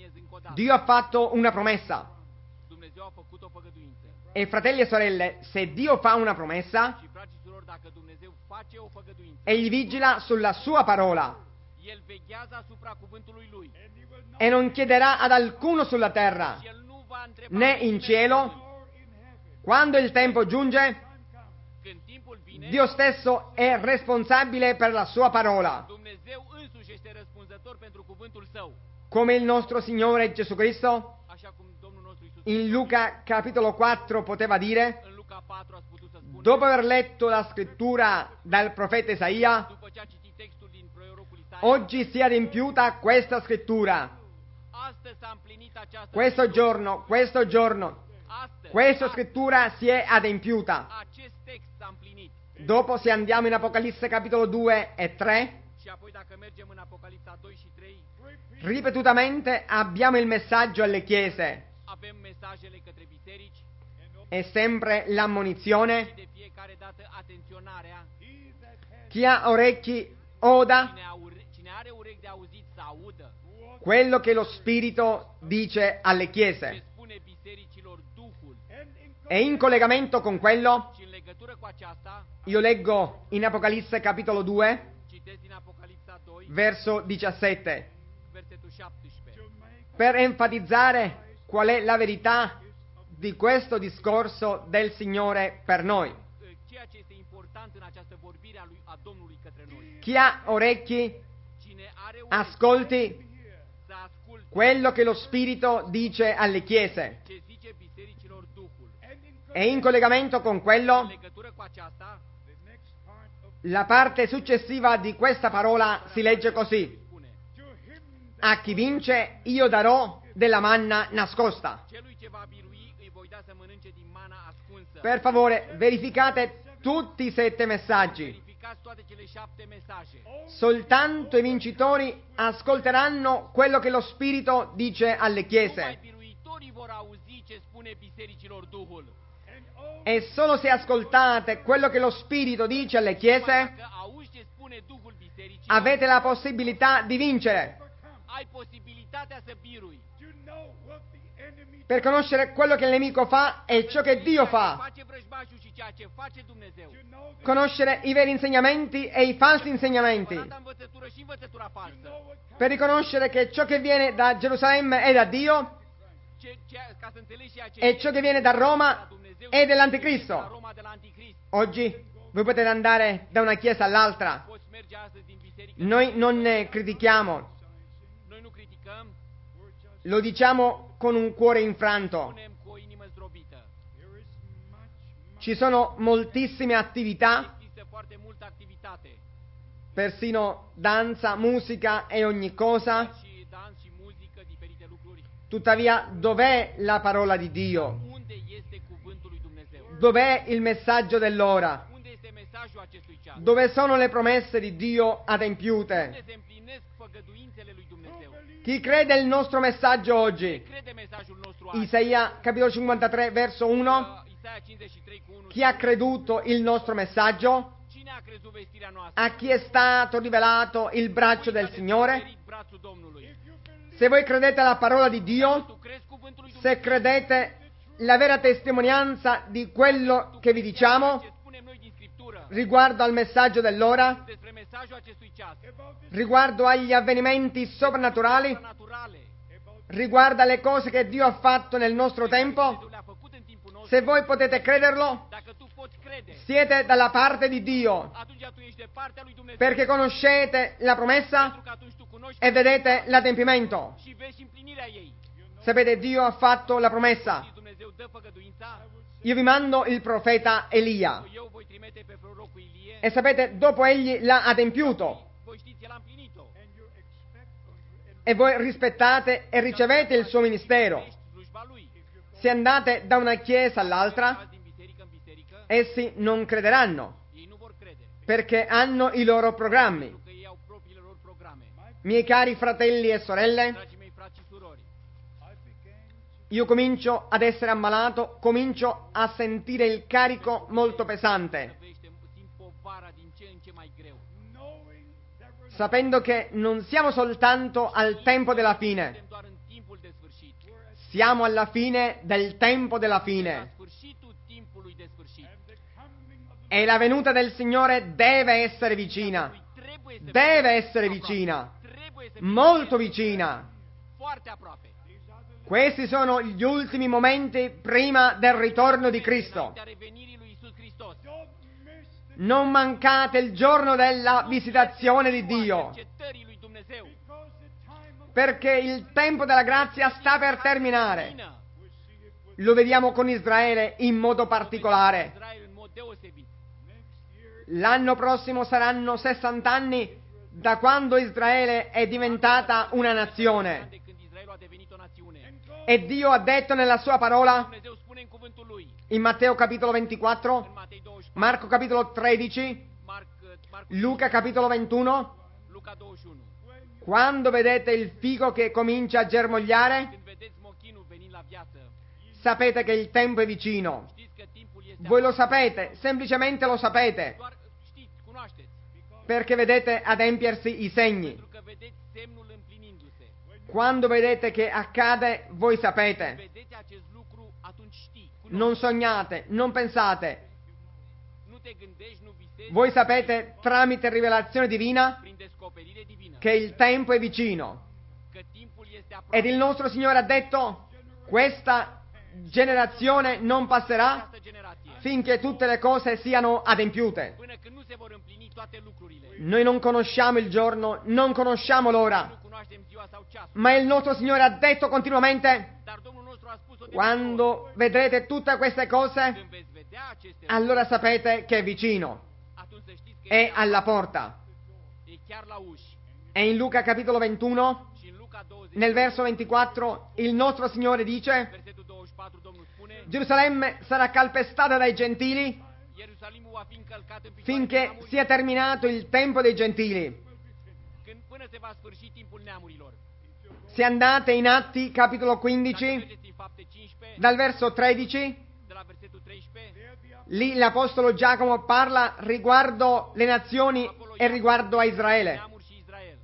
Dio ha fatto una promessa. Dumnezeu a făcut o făgăduință. E fratelli e sorelle, se Dio fa una promessa, Și, frați și surori, dacă Dumnezeu face o făgăduință, egli vigila sulla sua parola El veghează asupra cuvântului Lui. e non chiederà ad alcuno sulla terra, Și El nu va întreba né pe in nimeni cielo, quando il tempo giunge, când timpul vine, Dio stesso è responsabile per la sua parola, Dumnezeu însuși este răspunzător pentru cuvântul Său. come il nostro Signore Gesù Cristo Așa cum Domnul nostru Iisus in Luca capitolo quattro poteva dire, în Luca patru a putut să spună, dopo aver letto la scrittura dal profeta Isaia, după ce a citit textul din prorocul Isaia, oggi si è adempiuta questa scrittura. astăzi s-a împlinit această Questo scriptură. giorno, questo giorno, Astăzi, questa astăzi, scrittura si è adempiuta. acest text s-a împlinit. Dopo, se andiamo in Apocalisse capitolo due e tre, Și apoi dacă mergem în Apocalipsa doi și trei, ripetutamente abbiamo il messaggio alle chiese avem mesajele către biserici e sempre l'ammonizione. și de fiecare dată atenționarea. Chi ha orecchi oda Cine, aure, cine are urechi de auzit să audă quello che lo Spirito dice alle ce chiese. spune bisericilor Duhul. E in collegamento con quello, Și în legătură cu aceasta, io leggo in Apocalisse capitolo due, citesc din Apocalipsa doi, verso diciassette, versetul șaptesprezece. per enfatizzare qual è la verità di questo discorso del Signore per noi. Ceea ce este important în această vorbire a, lui, a Domnului către noi. Chi ha orecchi, Cine are urechi ascolti să asculte quello che lo Spirito dice alle chiese. ce zice bisericilor Duhul. E in collegamento con În quello, legătură cu aceasta, la parte successiva di questa parola si legge così: spune, a chi vince io darò della manna nascosta. celui ce va birui îi voi da să mănânce din mana ascunsă. Per favore, verificate tutti i sette messaggi. Verificați toate cele șapte mesaje. Soltanto i vincitori ascolteranno quello che lo Spirito dice alle Numai chiese. biruitorii vor auzi ce spune bisericilor Duhul. E solo se ascoltate quello che lo Spirito dice alle Numai chiese, dacă auzi ce spune Duhul bisericii, avete la possibilità di vincere. ai posibilitatea să birui. Per conoscere quello che il nemico fa e ciò che Dio Ceea ce fa. face vrăjmașul și ceea ce face Dumnezeu. Conoscere i veri insegnamenti e i falsi insegnamenti. Adevărata învățătură și învățătura falsă. Per riconoscere che ciò che viene da Gerusalemme è da Dio Ce, ce, ca să înțelegi ceea ce e ciò che viene da Roma è dell'anticristo. Da Roma de la Anticrist. Oggi voi potete andare da una chiesa all'altra. Poți merge astăzi din biserică. Noi non ne critichiamo, Noi nu criticăm, lo diciamo con un cuore infranto. spunem cu o inimă zdrobită. Ci sono moltissime attività, Există foarte multă activitate. persino danza, musica e ogni cosa. Și dans și muzică, diferite lucruri. Tuttavia, dov'è la parola di Dio? Unde este cuvântul lui Dumnezeu? Dov'è il messaggio dell'ora? Unde este mesajul acestui ceas? Dove sono le promesse di Dio adempiute? Unde se împlinesc făgăduințele lui Dumnezeu? Chi crede il nostro messaggio oggi? Crede mesajul nostru azi. Isaia capitolo cinquantatré verso uno. Uh, Isaia cincizeci și trei cu unu. Chi ha creduto il nostro messaggio? Cine a crezut vestirea noastră? A chi è stato rivelato il braccio del Signore? Descoperit brațul Domnului. Se voi credete alla parola di Dio, Tu crezi cuvântul lui se Dumnezeu? credete la vera testimonianza di quello che vi diciamo Ce spunem noi din Scriptură riguardo al messaggio dell'ora, despre mesajul acestui ceas? riguardo agli avvenimenti soprannaturali, Naturale. riguardo alle cose che Dio ha fatto nel nostro tempo, Dumnezeu le-a făcut în timpul nostru. se voi potete crederlo, Dacă tu poți crede, siete dalla parte di Dio, atunci tu ești de partea lui Dumnezeu. perché conoscete la promessa Pentru că atunci tu cunoști e vedete l'adempimento. și vezi împlinirea ei. Sapete, Dio ha fatto la promessa. Și Dumnezeu dă făgăduința. Io vi mando il profeta Elia. Eu voi trimite pe prorocul Ilie. E sapete, dopo egli l'ha adempiuto. Voi știți, el a împlinit-o. E voi rispettate e ricevete il suo ministero. Ești slujba lui. Se andate da una chiesa all'altra, Azi din biserică în biserică, essi non crederanno, ei nu vor crede. perché hanno i loro programmi. Pentru că ei au propriile lor programe. Miei cari fratelli e sorelle, Dragii mei frați și surori, io comincio ad essere ammalato, comincio a sentire il carico molto pesante, vește, simt povara din ce în ce mai greu. sapendo che non siamo soltanto al tempo della fine, Suntem doar în timpul de sfârșit. siamo alla fine del tempo della la fine sfârșitul timpului de sfârșit. e la venuta del Signore deve essere vicina, Lui trebuie să deve fie essere aproape. vicina, Trebuie să fie molto vicina. foarte aproape. Questi sono gli ultimi momenti prima del ritorno di Cristo. Înaintea revenirii lui Iisus Hristos. Non mancate il giorno della visitazione di Dio, Cercetării lui Dumnezeu. perché il tempo della grazia sta per terminare. Vină Lo vediamo con Israele in modo particolare. Israel în mod deosebit. L'anno prossimo saranno sessanta anni da quando Israele è diventata una nazione. De când Israelul a devenit o națiune. E Dio ha detto nella sua parola, Dumnezeu spune în cuvântul lui, in Matteo capitolo în ventiquattro, Matei douăzeci și patru, Marco capitolo tredici, Marc, Marcu, Luca capitolo ventuno, Luca douăzeci și unu. quando vedete il figo che comincia a germogliare, Când vedeți mochinul venind la viață, sapete che il tempo è vicino. știți că timpul este Voi lo aproape. sapete, semplicemente lo sapete, Doar știți, cunoașteți, perché vedete adempiersi i segni. pentru că vedeți semnul împlinindu-se. Quando vedete che accade, voi sapete. Vedeți acest lucru, atunci știi. Non Cunoști. sognate, non pensate. Nu te gândești, nu visezi, Voi sapete tramite rivelazione divina prin descoperire divină, che il tempo è vicino. că timpul este aproape. Ed il nostro Signore ha detto, questa generazione non passerà Această generație, finché tutte le cose siano adempiute. până când nu se vor împlini toate lucrurile. Noi non conosciamo il giorno, non conosciamo Nu l'ora, cunoaștem ziua sau ceasul, ma il nostro Signore ha detto continuamente, dar Domnul nostru a spus-o de multe ori. quando vedrete tutte queste cose, Când veți vedea aceste allora sapete che è vicino, lucruri, atunci să știți că è este alla aproape, porta. e chiar la uși. E in Luca capitolo ventuno, Și în Luca douăzeci, nel verso ventiquattro, il nostro Signore dice, versetul douăzeci și patru, Domnul spune, Gerusalemme sarà calpestata dai gentili Ierusalimul va fi încălcat în picioare de finché neamuri, sia terminato il tempo dei gentili. când, până se va sfârși timpul neamurilor. Se andate in Atti capitolo Dacă quindici, mergeți în fapte cincisprezece, dal verso tredici, de la versetul treisprezece, lì l'Apostolo Giacomo parla riguardo le nazioni e riguardo a Israele. neamuri și Israel.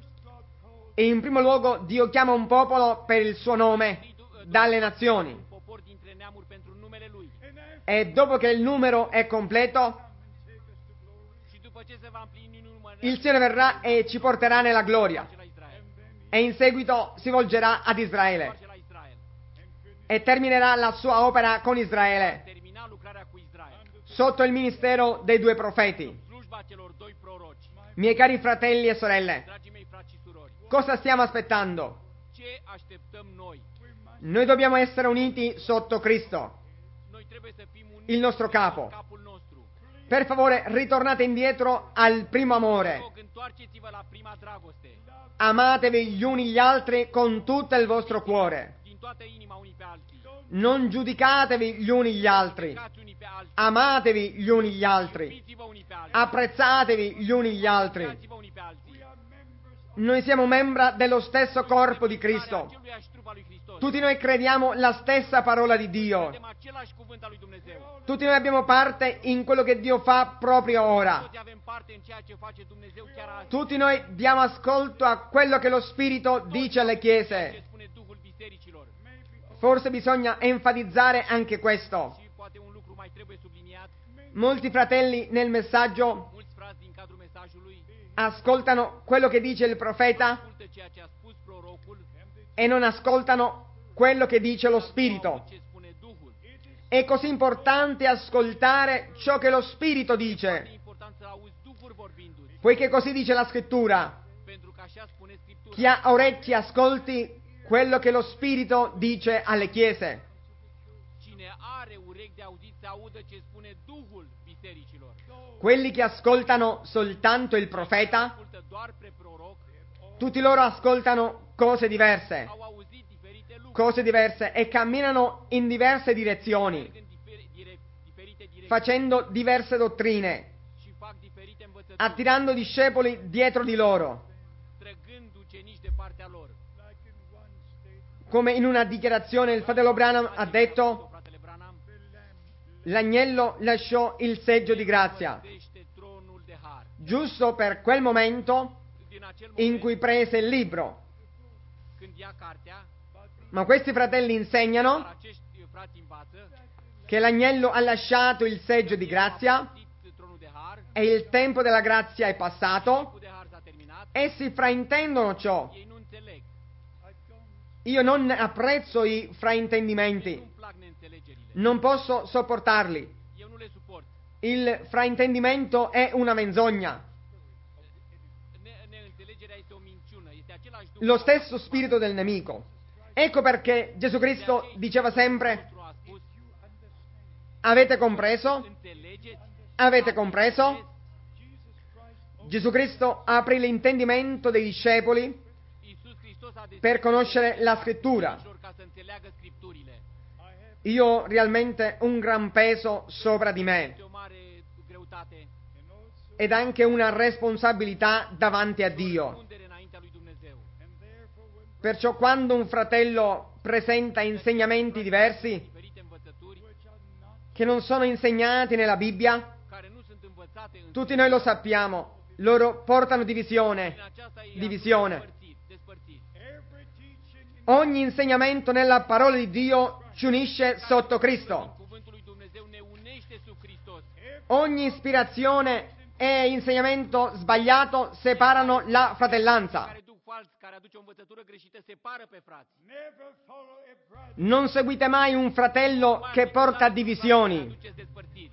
E in primo luogo Dio chiama un popolo per il suo nome dalle nazioni. Un popor dintre neamuri pentru numele Lui. E dopo che il numero è completo, Și după ce se va împlini numărul, il Signore verrà e ci porterà nella gloria. la Israel. E in seguito si volgerà ad Israele Întoarce la Israel. e terminerà la sua opera con Israele Termina lucrarea cu Israel. sotto il ministero dei due profeti. Slujba celor doi proroci. Miei cari fratelli e sorelle, Dragii mei frați și surori, cosa stiamo aspettando? ce așteptăm noi? Noi dobbiamo essere uniti sotto Cristo, Noi trebuie să fim uniți il nostro sub capo. capul nostru. Per favore, ritornate indietro al primo amore. Rog, întoarceți-vă la prima dragoste. Amatevi gli uni gli altri con tutto il vostro cuore. Din toată inima unii pe alții. Non giudicatevi gli uni gli altri. Judecați unii pe alții. Amatevi gli uni gli altri. Iubiți-vă unii pe alții. Apprezzatevi gli uni gli altri. Apprezați-vă unii pe alții. Noi siamo membra dello stesso corpo di Cristo. Aceluiași trup al lui Hristos. Tutti noi crediamo la stessa parola di Dio. Credem același cuvânt al lui Dumnezeu. Tutti noi abbiamo parte in quello che Dio fa proprio ora. Toți avem parte în ceea ce face Dumnezeu chiar azi. Tutti noi diamo ascolto a quello che lo Spirito dice alle Ce chiese. spune Duhul bisericilor. Forse bisogna enfatizzare anche questo. Și poate un lucru mai trebuie subliniat. Molti fratelli nel messaggio Mulți frați din cadrul mesajului ascoltano quello che dice il profeta ascultă ceea ce a spus prorocul, e non ascoltano quello che dice lo Spirito. ce spune Duhul. È così importante ascoltare ciò che lo Spirito E dice, important să auzi Duhul vorbindu-ți, poiché così dice la scrittura. pentru că așa spune Scriptura. Chi ha orecchi ascolti quello che lo Spirito dice alle chiese. Cine are urechi de auzit să audă ce spune Duhul bisericilor. Quelli che ascoltano soltanto il profeta, Ascultă doar pre proroc, tutti loro ascoltano cose diverse, au auzit diferite lucruri, cose diverse e camminano in diverse direzioni, merg în difer- dire- diferite direcții facendo diverse dottrine, și fac diferite învățături, attirando discepoli dietro di loro. trăgând ucenici de partea lor. Come in una dichiarazione il fratello Branham ha detto, Fratele Branham, l'agnello lasciò il seggio di grazia, păzește tronul de har. giusto per quel momento Din acel in moment cui prese il libro. când ia cartea, Ma questi fratelli insegnano Dar acești frați învață che l'agnello ha lasciato il seggio di grazia a părăsit tronul de har, e il tempo della grazia è passato. timpul de har s-a terminat, Essi fraintendono ciò. ei nu înțeleg, Io non apprezzo i ei fraintendimenti, nu-mi plac neînțelegerile, non posso sopportarli. eu nu le suport. Il fraintendimento è una menzogna. Ne- neînțelegerea este o minciună, este același duh. Lo stesso spirito del nemico. Ecco perché Gesù Cristo diceva sempre: Nostru a spus, avete compreso? înțelegeți? Avete compreso? Gesù Cristo aprì l'intendimento dei discepoli Iisus Hristos a deschis per conoscere la scrittura. ușor ca să înțeleagă Scripturile. Io ho realmente un gran peso sopra di me Este o mare greutate, ed anche una responsabilità davanti a Dio. răspundere înaintea lui Dumnezeu. Perciò quando un fratello presenta insegnamenti diversi Diferite învățături che non sono insegnati nella Bibbia, care nu sunt învățate în tutti noi lo sappiamo, loro portano divisione, Prin aceasta ei divisione. despărțit, despărțit. Ogni insegnamento nella parola di Dio ci unisce sotto Cristo. Cuvântul lui Dumnezeu ne unește sub Hristos. Ogni ispirazione e insegnamento sbagliato separano la fratellanza. Care duc fals, care aduce o învățătură greșită, separă pe frați. Non seguite mai un fratello che porta divisioni. Aduceți despărțit.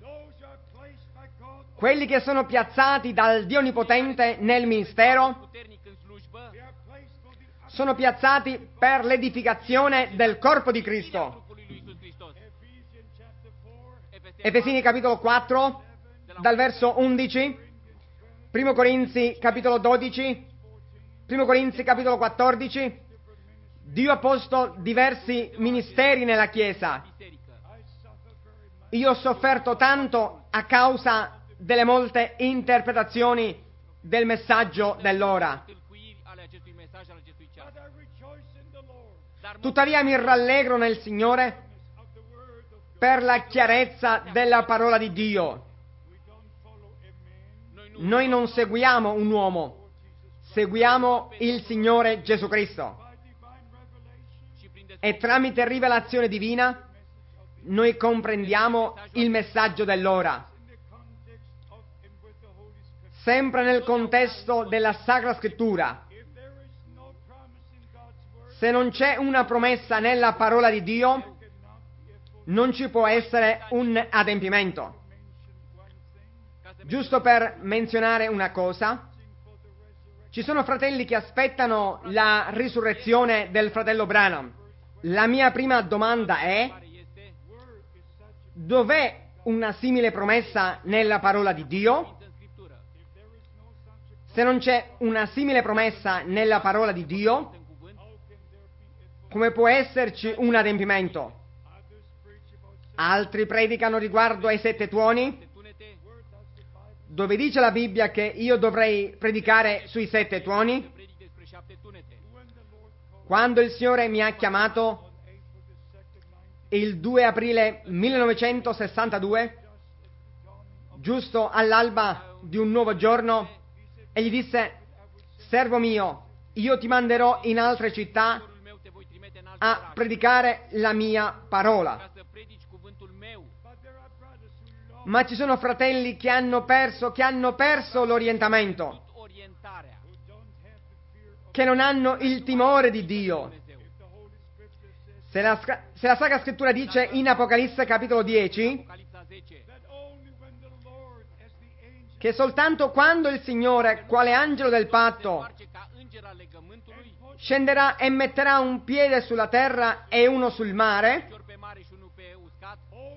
Quelli che sono piazzati dal Dio Onnipotente nel ministero Puternic în slujbă, sono piazzati per l'edificazione del corpo di Cristo. trupului lui Iisus Hristos. Efeseni Efesini capitolo quattro, dal verso undici, Primo Corinzi capitolo dodici, Primo Corinzi capitolo quattordici. Dio ha posto diversi ministeri nella Chiesa. biserică. Io ho sofferto tanto a causa delle molte interpretazioni del messaggio dell'ora. Tâlcuiri ale acestui mesaj, al acestui ceas. Dar mă Tuttavia mi rallegro nel Signore per la chiarezza della parola di Dio. noi nu Noi non seguiamo un uomo, seguiamo il Signore Gesù Cristo. și prin E tramite rivelazione divina noi comprendiamo il messaggio dell'ora. Sempre nel contesto della Sacra Scrittura. Se non c'è una promessa nella parola di Dio, non ci può essere un adempimento. Giusto per menzionare una cosa, ci sono fratelli che aspettano la risurrezione del fratello Branham. La mia prima domanda è: care este dov'è una simile promessa nella parola di Dio? în Scriptură. Se non c'è una simile promessa nella parola di Dio, În cuvânt, come può esserci un adempimento? Altri predicano riguardo ai sette tuoni, se tunete, dove dice la Bibbia che io dovrei predicare sui sette tuoni. predic despre șapte tunete. Quando il Signore mi ha chiamato il due aprile millenovecentosessantadue, giusto all'alba di un nuovo giorno, e gli disse: servo mio, io ti manderò in altre città Sorul meu te voi trimite în alte a orașe, predicare la mia parola. ca să predici cuvântul meu. Ma ci sono fratelli che hanno perso, che hanno perso l'orientamento, Tut orientarea che non hanno il timore di Dio. Dumnezeu. Se la, sca- se la Sacra Scrittura dice in Apocalisse capitolo dieci Apocalipsa zece, che soltanto quando il Signore, quale angelo del se patto, întoarce ca înger al legământului, scenderà e metterà un piede sulla terra e uno sul mare, cior pe mare și unul pe uscat,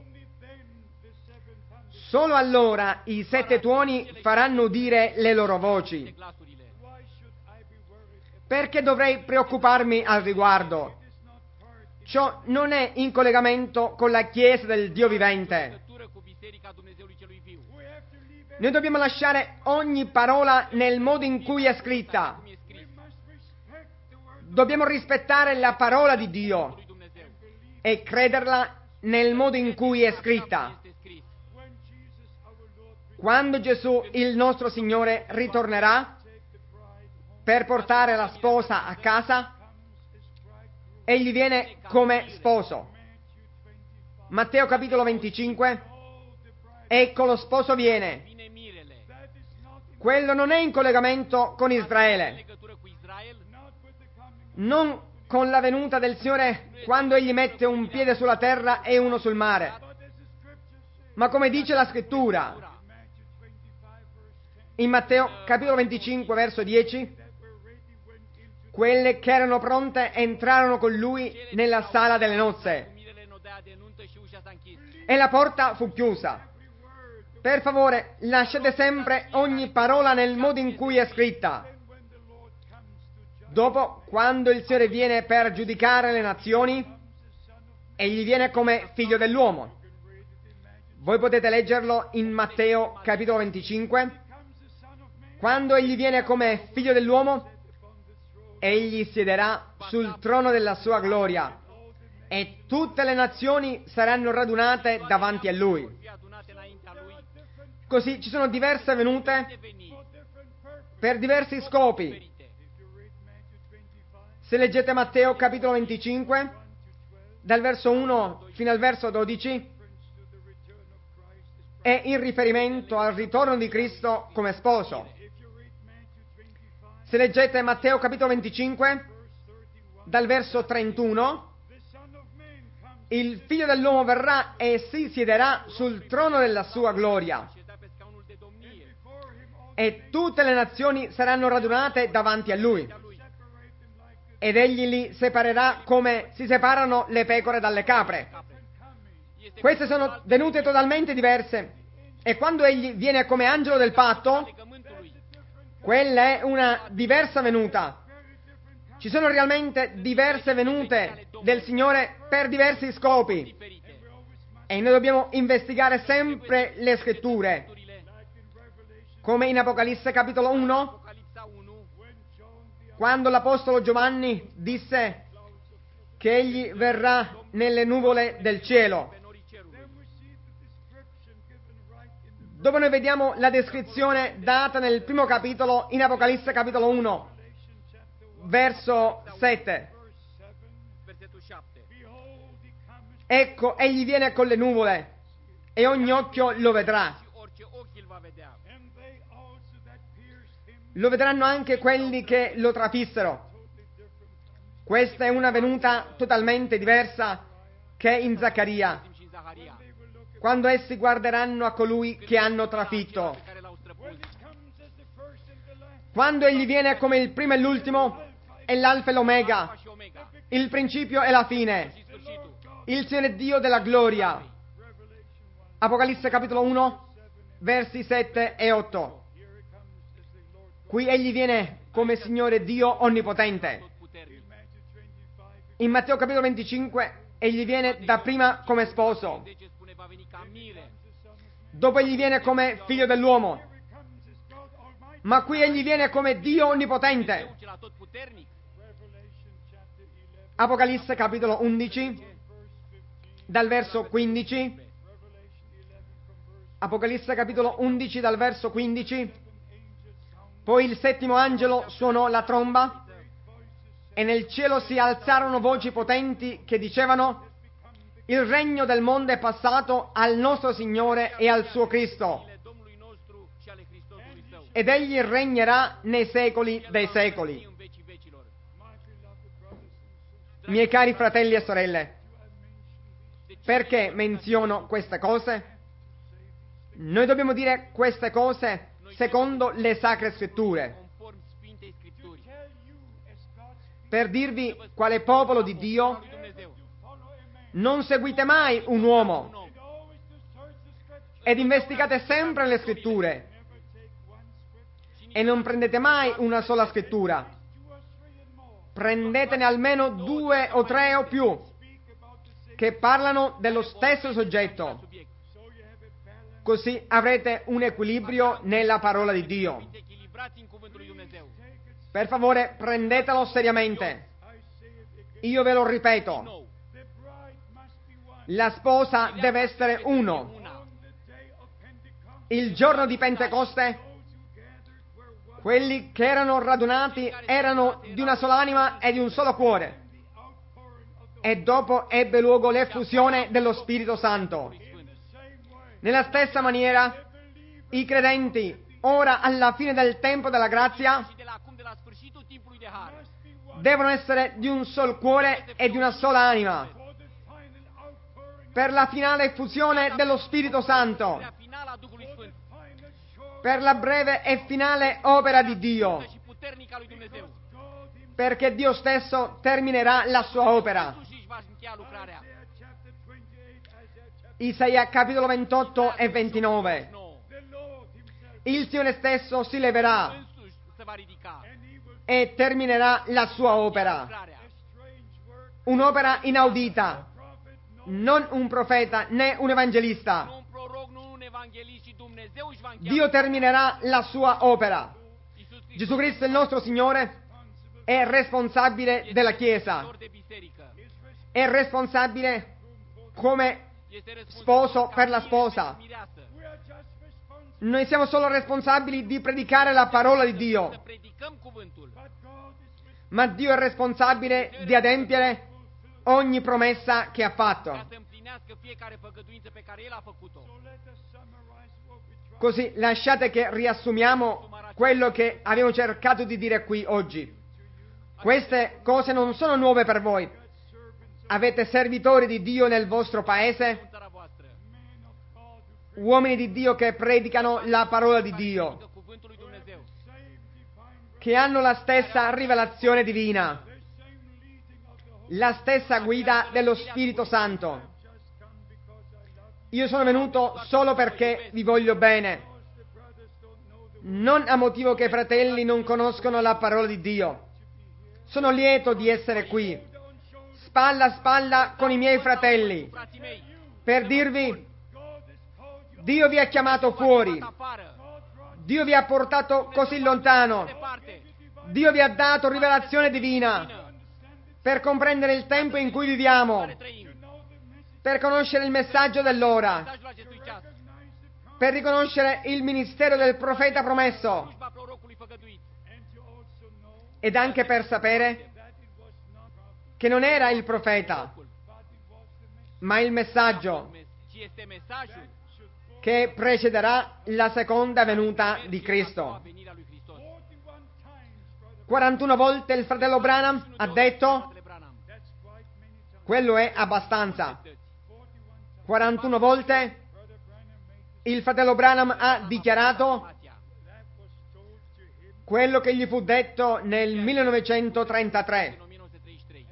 solo allora i sette tuoni faranno udire le loro de voci. glasurile. Perché dovrei preoccuparmi al riguardo? Ciò non è in collegamento con la Chiesa del Dio vivente. Legătură cu biserica Dumnezeului celui viu. Noi dobbiamo lasciare ogni parola nel modo in cui è scritta. Cum e scris Dobbiamo rispettare la parola di Dio lui Dumnezeu. e crederla nel modo in cui è scritta. Este scris. Quando Gesù, il nostro Signore, ritornerà per portare la sposa a casa, egli viene come sposo. Matteo capitolo venticinque, ecco lo sposo viene. Vine mirele. Quello non è in collegamento con În Israele, legătură cu Israel, non con la venuta del Signore quando egli mette un piede sulla terra e uno sul mare, ma come dice la scrittura in Matteo capitolo venticinque verso dieci, quelle che erano pronte entrarono con lui nella sala delle nozze mirele în odaia de nuntă și ușa s-a închis. e la porta fu chiusa. Per favore, lasciate sempre ogni parola nel modo in cui è scritta. Dopo, quando il Signore viene per giudicare le nazioni, egli viene come figlio dell'uomo. Voi potete leggerlo in Matteo capitolo venticinque. Quando egli viene come figlio dell'uomo, egli siederà sul trono della sua gloria e tutte le nazioni saranno radunate davanti a lui. Vor fi adunate înaintea lui. Così ci sono diverse venute De veni. per diversi scopi. Diferite. Se leggete Matteo capitolo venticinque, dal verso uno fino al verso dodici, è in riferimento al ritorno di Cristo come sposo. Se leggete Matteo capitolo venticinque, dal verso trentuno, il figlio dell'uomo verrà e si siederà sul trono della sua gloria Ședea pe scaunul de domnie. e tutte le nazioni saranno radunate davanti a lui. Ed egli li separerà come si separano le pecore dalle capre. Este Queste sono venute totalmente diverse. E quando egli viene come angelo del patto, legământului. quella è una diversa venuta. Ci sono realmente diverse venute del Signore per diversi scopi. Diferite. E noi dobbiamo investigare sempre le scritture. Scripturile. Come in Apocalisse capitolo uno, Apocalipsa unu. quando l'Apostolo Giovanni disse che egli verrà nelle nuvole del cielo. Pe norii cerului. Dopo noi vediamo la descrizione data nel primo capitolo in Apocalisse capitolo uno, verso sette. Versetul șapte. Ecco, egli viene con le nuvole e ogni occhio lo vedrà. Și orice ochi îl va vedea. Lo vedranno anche quelli che lo trafissero. Questa è una venuta totalmente diversa che in Zaccaria, Citim și în Zaharia. quando essi guarderanno a colui che hanno trafitto. Pe care l-au străpus. Quando egli viene come il primo e l'ultimo, è l'alfa e l'omega, Alfa și Omega. il principio e la fine, Și sfârșitul. il Signore Dio della gloria. Apocalisse capitolo uno, versi sette e otto. Qui egli viene come Signore Dio onnipotente. Tot puternic. In Matteo capitolo venticinque, egli viene dapprima come sposo, Deci spune va veni ca mire. dopo egli viene come figlio dell'uomo, ma qui egli viene come Dio onnipotente. Dumnezeu cel tot puternic. Apocalisse capitolo undici, dal verso quindici. Apocalisse capitolo undici, dal verso quindici. Poi il settimo angelo suonò la tromba e nel cielo si alzarono voci potenti che dicevano: il regno del mondo è passato al nostro Signore e al suo Cristo, Ale Domnului nostru și ale Hristosului său. ed egli regnerà nei secoli dei secoli. În vecii vecilor. Miei cari fratelli e sorelle, perché menziono queste cose? Noi dobbiamo dire queste cose secondo le sacre scritture, Conform Sfintei Scripturi. per dirvi quale popolo di Dio Lui Dumnezeu. non seguite mai un uomo Un om. ed investigate sempre le scritture e non prendete mai una sola scrittura, prendetene almeno due o tre o più che parlano dello stesso soggetto, Subiect. così avrete un equilibrio nella parola di Dio. Fiți echilibrați în cuvântul lui Dumnezeu. Per favore, prendetelo seriamente. Io ve lo ripeto, Nou. la sposa deve essere uno. Una. Il giorno di Pentecoste, quelli che erano radunati erano di una sola anima e di un solo cuore. e dopo ebbe luogo l'effusione dello Spirito Santo. Nella stessa maniera, i credenti, ora alla fine del tempo della grazia, și de la acum de la sfârșitul timpului de har. devono essere di un sol cuore e di una sola anima, per la finale effusione dello Spirito Santo, Prea finală a Duhului Sfânt per la breve e finale opera di Dio, și puternică a lui Dumnezeu. perché Dio stesso terminerà la sua opera. Însuși își va încheia lucrarea. Isaia capitolo ventotto e ventinove. nouă. Il Signore stesso si leverà Însuși se va ridica e terminerà la sua opera. lucrarea. Un'opera inaudita, non un profeta né un Nu evangelista. un proroc, nu un evanghelist, ci Dumnezeu își va încheia. Dio terminerà la sua opera. Iisus Hristos Gesù Cristo, il nostro Signore, è responsabile este della Chiesa, răspunzător de biserică. è responsabile come Este răspunzător sposo ca per la mire sposa. pentru mireasă. Noi siamo solo responsabili di predicare la parola di Să Dio, predicăm cuvântul. ma Dio è responsabile di adempiere ogni promessa che ha Ca fatto. să împlinească fiecare făgăduință pe care El a făcut-o. Così lasciate che riassumiamo quello che abbiamo cercato di dire qui oggi. Queste cose non sono nuove per voi. Avete servitori di Dio nel vostro paese, În țara voastră. uomini di Dio che predicano la parola di Dio, Predică cuvântul lui Dumnezeu. che hanno la stessa rivelazione divina, la stessa guida dello Spirito Santo. Io sono venuto solo perché vi voglio bene, non a motivo che i fratelli non conoscono la parola di Dio. Sono lieto di essere qui, spalla a spalla con i miei fratelli, Frații mei, per dirvi: Dio vi ha chiamato fuori, afară, Dio vi ha portato così lontano, departe, Dio vi ha dato rivelazione divina per comprendere il tempo in cui viviamo, care trăim. per conoscere il messaggio dell'ora, Mesajul acestui ceas. per riconoscere il ministero del profeta promesso Slujba prorocului făgăduit. ed anche per sapere che non era il profeta, ma il messaggio Ci este mesajul che precederà la seconda venuta di a Cristo. venirea lui Hristos. quarantuno volte il fratello Branham ha detto: Fratele Branham. quello è abbastanza. quarantuno volte il fratello Branham ha dichiarato quello che gli fu detto nel millenovecentotrentatré. În o mie nouă sute treizeci și trei.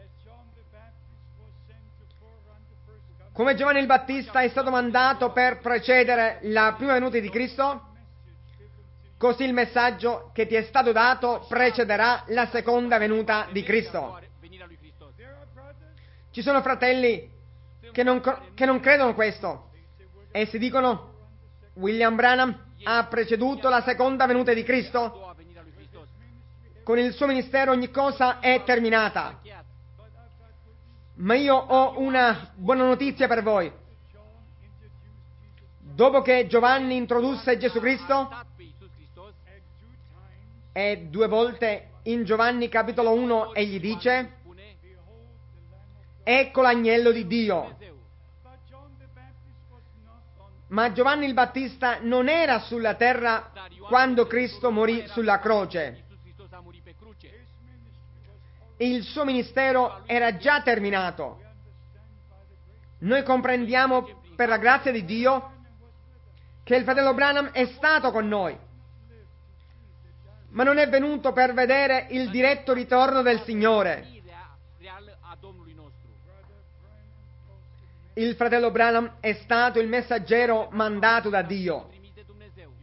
Come Giovanni il Battista è stato mandato per precedere la prima venuta di Cristo, così il messaggio che ti è stato dato precederà la seconda venuta di Cristo. Venirea lui Hristos. Ci sono fratelli che non, cro- che non credono questo. Essi dicono: William Branham ha preceduto la seconda venuta di Cristo, Doua venirea lui Hristos. con il suo ministero ogni cosa è terminata. Încheiat. Ma io ho una buona notizia per voi. Dopo che Giovanni introdusse Gesù Cristo, A dat pe Iisus Hristos. e due volte in Giovanni capitolo uno egli dice: Spune ecco l'agnello di Dio. Dumnezeu. Ma Giovanni il Battista non era sulla terra quando Cristo morì sulla croce. Iisus Hristos a murit pe cruce. Il suo ministero era già terminato. Noi comprendiamo per la grazia di Dio che il fratello Branham è stato con noi, ma non è venuto per vedere il diretto ritorno del Signore. Venirea reală a Domnului nostru. Il fratello Branham è stato il messaggero mandato da Dio. Trimis de Dumnezeu.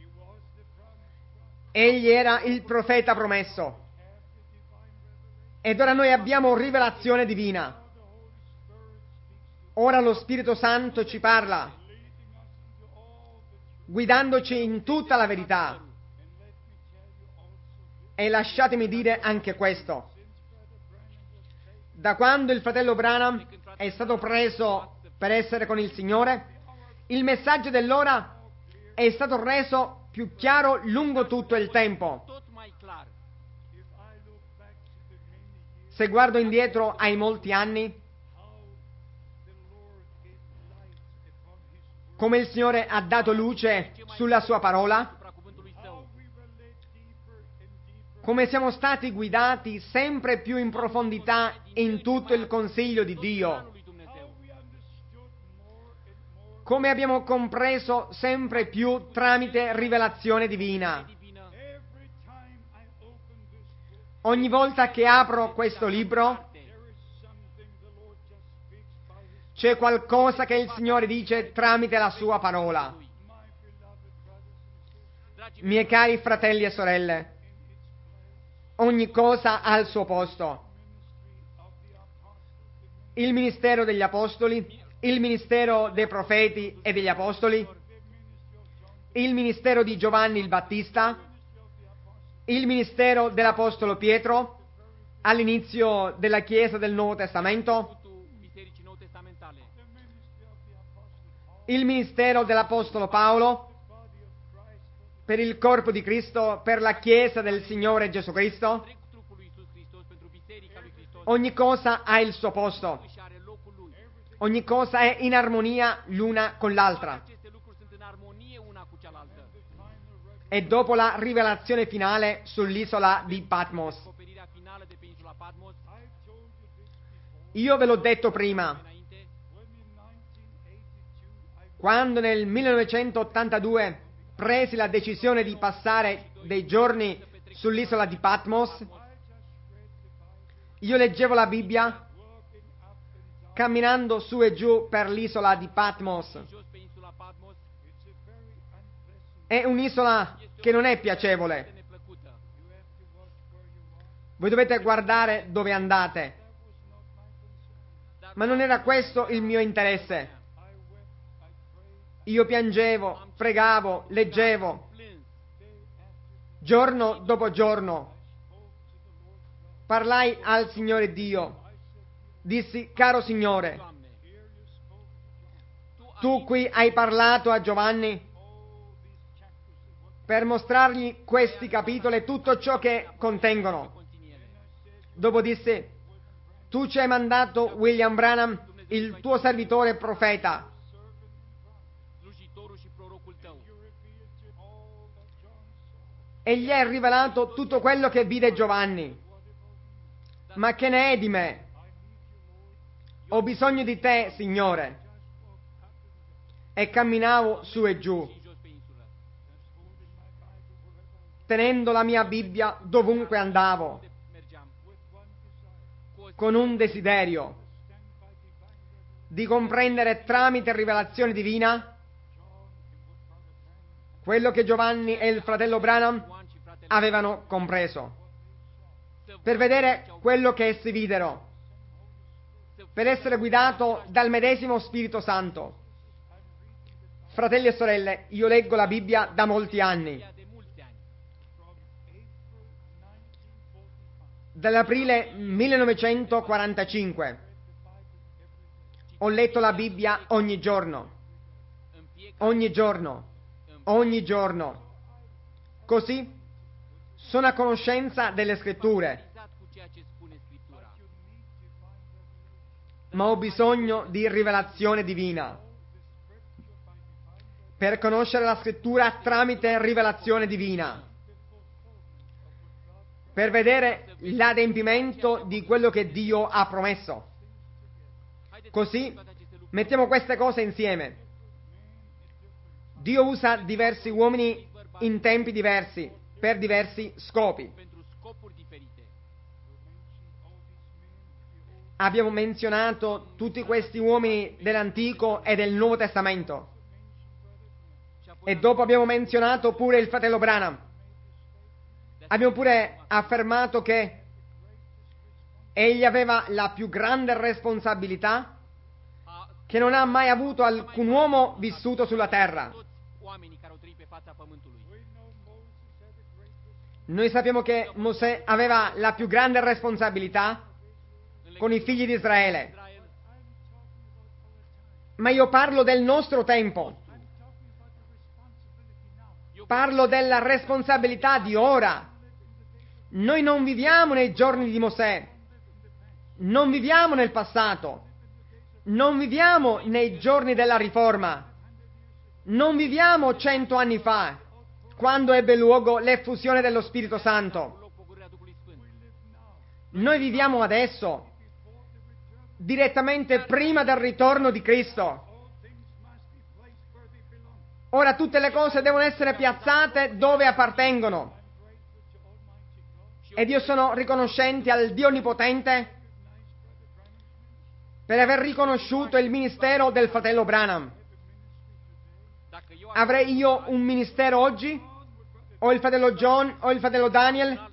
Egli era il profeta promesso. Ed ora noi abbiamo rivelazione divina. Ora lo Spirito Santo ci parla, guidandoci in tutta la verità. E lasciatemi dire anche questo: da quando il fratello Branham è stato preso per essere con il Signore, il messaggio dell'ora è stato reso più chiaro lungo tutto il tempo. Tot mai clar. Se guardo indietro ai molti anni, come il Signore ha dato luce sulla sua parola, asupra cuvântului Său. come siamo stati guidati sempre più in profondità in tutto il consiglio di Dio, Planul lui Dumnezeu. come abbiamo compreso sempre più tramite rivelazione divina. Divină. Ogni volta che apro questo libro c'è qualcosa che il Signore dice tramite la sua parola. Dragii Miei cari fratelli e sorelle, ogni cosa ha il suo posto. Il ministero degli apostoli, il ministero dei profeti e degli apostoli, il ministero di Giovanni il Battista, il ministero dell'apostolo Pietro all'inizio della Chiesa del Nuovo Testamento, miei, bisericii nou testamentale. il ministero dell'apostolo Paolo per il corpo di Cristo, per la Chiesa del Signore Gesù Cristo. Întreg trupul lui Iisus Hristos pentru biserica lui Hristos. Ogni cosa ha il suo posto, Și are locul lui. ogni cosa è in armonia l'una con l'altra. Aceste lucruri sunt în armonie una cu cealaltă. E dopo la rivelazione finale sull'isola di Patmos, Acoperirea finală de pe insula Patmos, io ve l'ho detto prima, înainte, quando nel millenovecentottantadue presi la decisione di passare dei giorni sull'isola di Patmos, io leggevo la Bibbia camminando su e giù per l'isola di Patmos. jos pe insula Patmos, È un'isola che non è este piacevole. neplăcută. Voi dovete guardare dove andate. Dar Ma non era questo il mio interesse. Io piangevo, pregavo, leggevo, plâns, giorno dopo giorno. Parlai al Signore Dio. Dissi, caro Signore, Doamne, tu qui hai parlato a Giovanni per mostrargli questi capitoli e tutto ciò che contengono. conțin ele. Dopo disse, tu ci hai mandato William Branham, il tuo servitore profeta. Slujitorul și prorocul tău. E gli hai rivelato tutto quello che vide Giovanni. Ma che ne è di me? Ho bisogno di te, Signore. E camminavo su e giù, Și jos pe insulă. tenendo la mia Bibbia dovunque andavo, Unde mergeam. Cu o con un desiderio di comprendere tramite rivelazione divina quello che Giovanni e il fratello Branham Ioan și fratele avevano compreso, să per vedere quello che essi videro, per essere guidato dal medesimo Spirito Santo. Fratelli e sorelle, io leggo la Bibbia da molti anni, Biblia de mulți ani. dall'aprile millenovecentoquarantacinque. Ho letto la Bibbia ogni giorno, În fiecare ogni giorno, ogni giorno. Così sono a conoscenza delle scritture, exact cu ceea ce spune Scriptura. ma ho bisogno di rivelazione divina. Per conoscere la scrittura tramite rivelazione divina. Per vedere l'adempimento di quello che Dio ha promesso. Haideți Così să toate aceste lucruri. mettiamo queste cose insieme. Dio usa diversi uomini in tempi diversi, per diversi scopi. Pentru scopuri diferite. Abbiamo menzionato tutti questi uomini dell'Antico e del Nuovo Testamento. Și apoi E dopo abbiamo menzionato pure il fratello Branham. Abbiamo pure affermato che egli aveva la più grande responsabilità a che non ha mai avuto alcun uomo vissuto sulla terra. toți oamenii care au trăit pe fața pământului. Noi sappiamo che Mosè aveva la più grande responsabilità În con i figli di Israele. Israel, Ma io parlo del nostro tempo. eu Parlo della responsabilità di ora. Noi non viviamo nei giorni di Mosè. Non viviamo nel passato. Non viviamo nei giorni della riforma. non viviamo cento anni fa, quando ebbe luogo l'effusione dello Spirito Santo. Noi viviamo adesso, direttamente prima del ritorno di Cristo. Ora tutte le cose devono essere piazzate dove appartengono. Ed io sono riconoscente al Dio Onnipotente per aver riconosciuto il ministero del fratello Branham. Avrei io un ministero oggi? O il fratello John? O il fratello Daniel?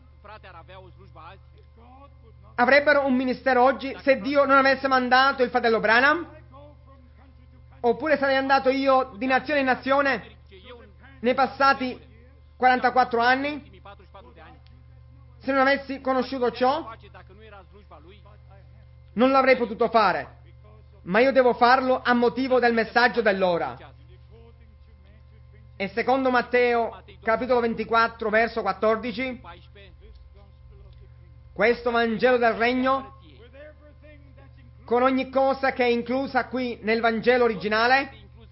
Avrebbero un ministero oggi se Dio non avesse mandato il fratello Branham? Oppure sarei andato io di nazione in nazione nei passati quarantaquattro anni? Se non avessi conosciuto ciò, non l'avrei potuto fare. Ma io devo farlo a motivo del messaggio dell'ora. E secondo Matteo, capitolo ventiquattro, verso quattordici, questo Vangelo del Regno, con ogni cosa che è inclusa qui nel Vangelo originale,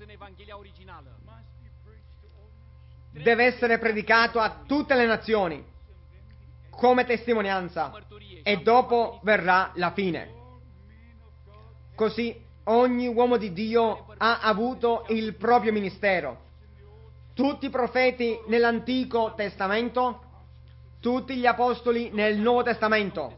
deve essere predicato a tutte le nazioni come testimonianza, e dopo verrà la fine. Così ogni uomo di Dio ha avuto il proprio ministero. Tutti i profeti nell'Antico Testamento, tutti gli apostoli nel Nuovo Testamento.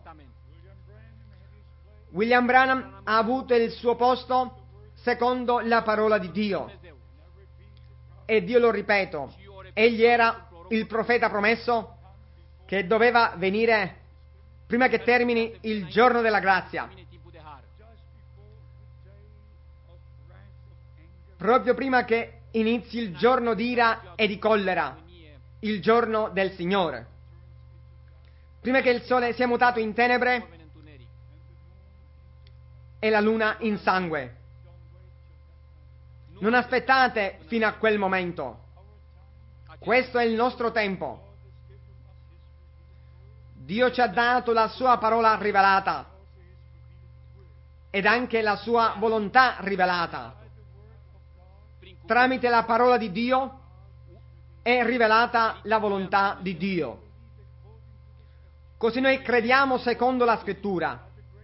William Branham ha avuto il suo posto secondo la parola di Dio. E Dio lo ripeto, egli era il profeta promesso che doveva venire prima che termini il giorno della grazia. Proprio prima che inizi il giorno d'ira e di collera, il giorno del Signore. Prima che il sole sia mutato in tenebre e la luna in sangue. Non aspettate fino a quel momento. Questo è il nostro tempo. Dio ci ha dato la sua parola rivelata ed anche la sua volontà rivelata. Tramite la parola di Dio è rivelata la volontà di Dio. Così noi crediamo secondo la Scrittura.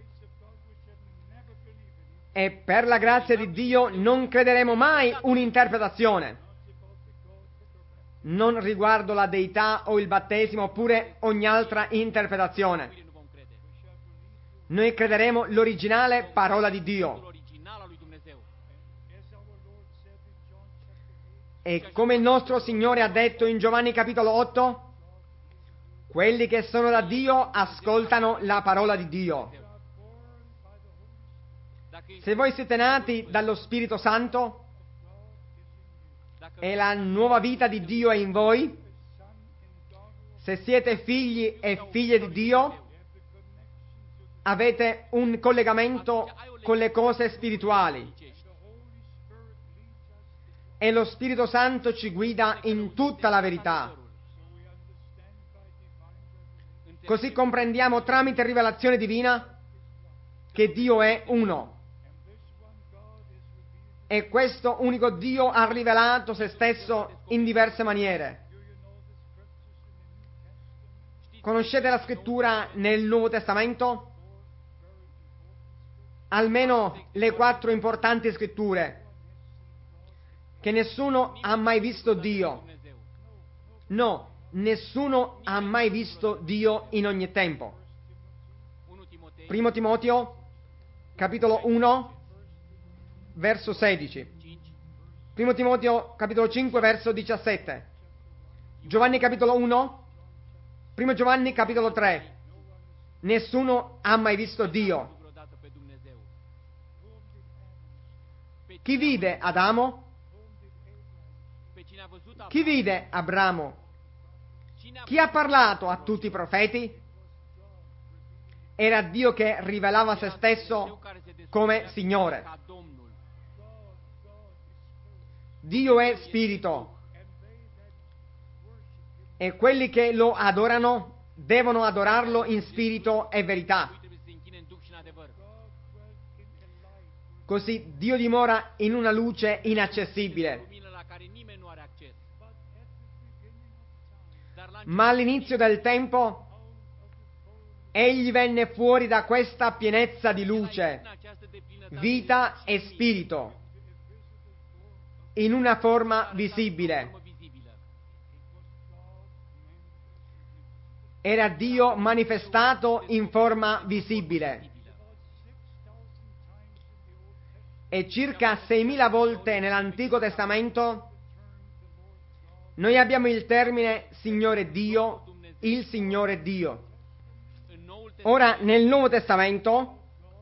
E per la grazia di Dio non crederemo mai un'interpretazione, non riguardo la deità o il battesimo oppure ogni altra interpretazione. Noi crederemo l'originale parola di Dio. E come il nostro Signore ha detto in Giovanni capitolo otto, quelli che sono da Dio ascoltano la parola di Dio. Se voi siete nati dallo Spirito Santo e la nuova vita di Dio è in voi, se siete figli e figlie di Dio, avete un collegamento con le cose spirituali. E lo Spirito Santo ci guida in tutta la verità. Così comprendiamo tramite rivelazione divina che Dio è uno. E questo unico Dio ha rivelato se stesso in diverse maniere. Conoscete la Scrittura nel Nuovo Testamento? Almeno le quattro importanti Scritture. Che nessuno ha mai visto Dio. No, nessuno ha mai visto Dio in ogni tempo. Primo Timoteo, capitolo uno, verso sedici. Primo Timoteo, capitolo cinque, verso diciassette. Giovanni, capitolo uno. Primo Giovanni, capitolo tre. Nessuno ha mai visto Dio. Chi vide Adamo? Chi vide Abramo? Chi ha parlato a tutti i profeti? Era Dio che rivelava se stesso come Signore. Dio è spirito e quelli che lo adorano devono adorarlo in spirito e verità. Così Dio dimora in una luce inaccessibile. Ma all'inizio del tempo egli venne fuori da questa pienezza di luce, vita e spirito, in una forma visibile. Era Dio manifestato in forma visibile. E circa seimila volte nell'Antico Testamento noi abbiamo il termine Signore Dio, il Signore Dio. Ora, nel Nuovo Testamento,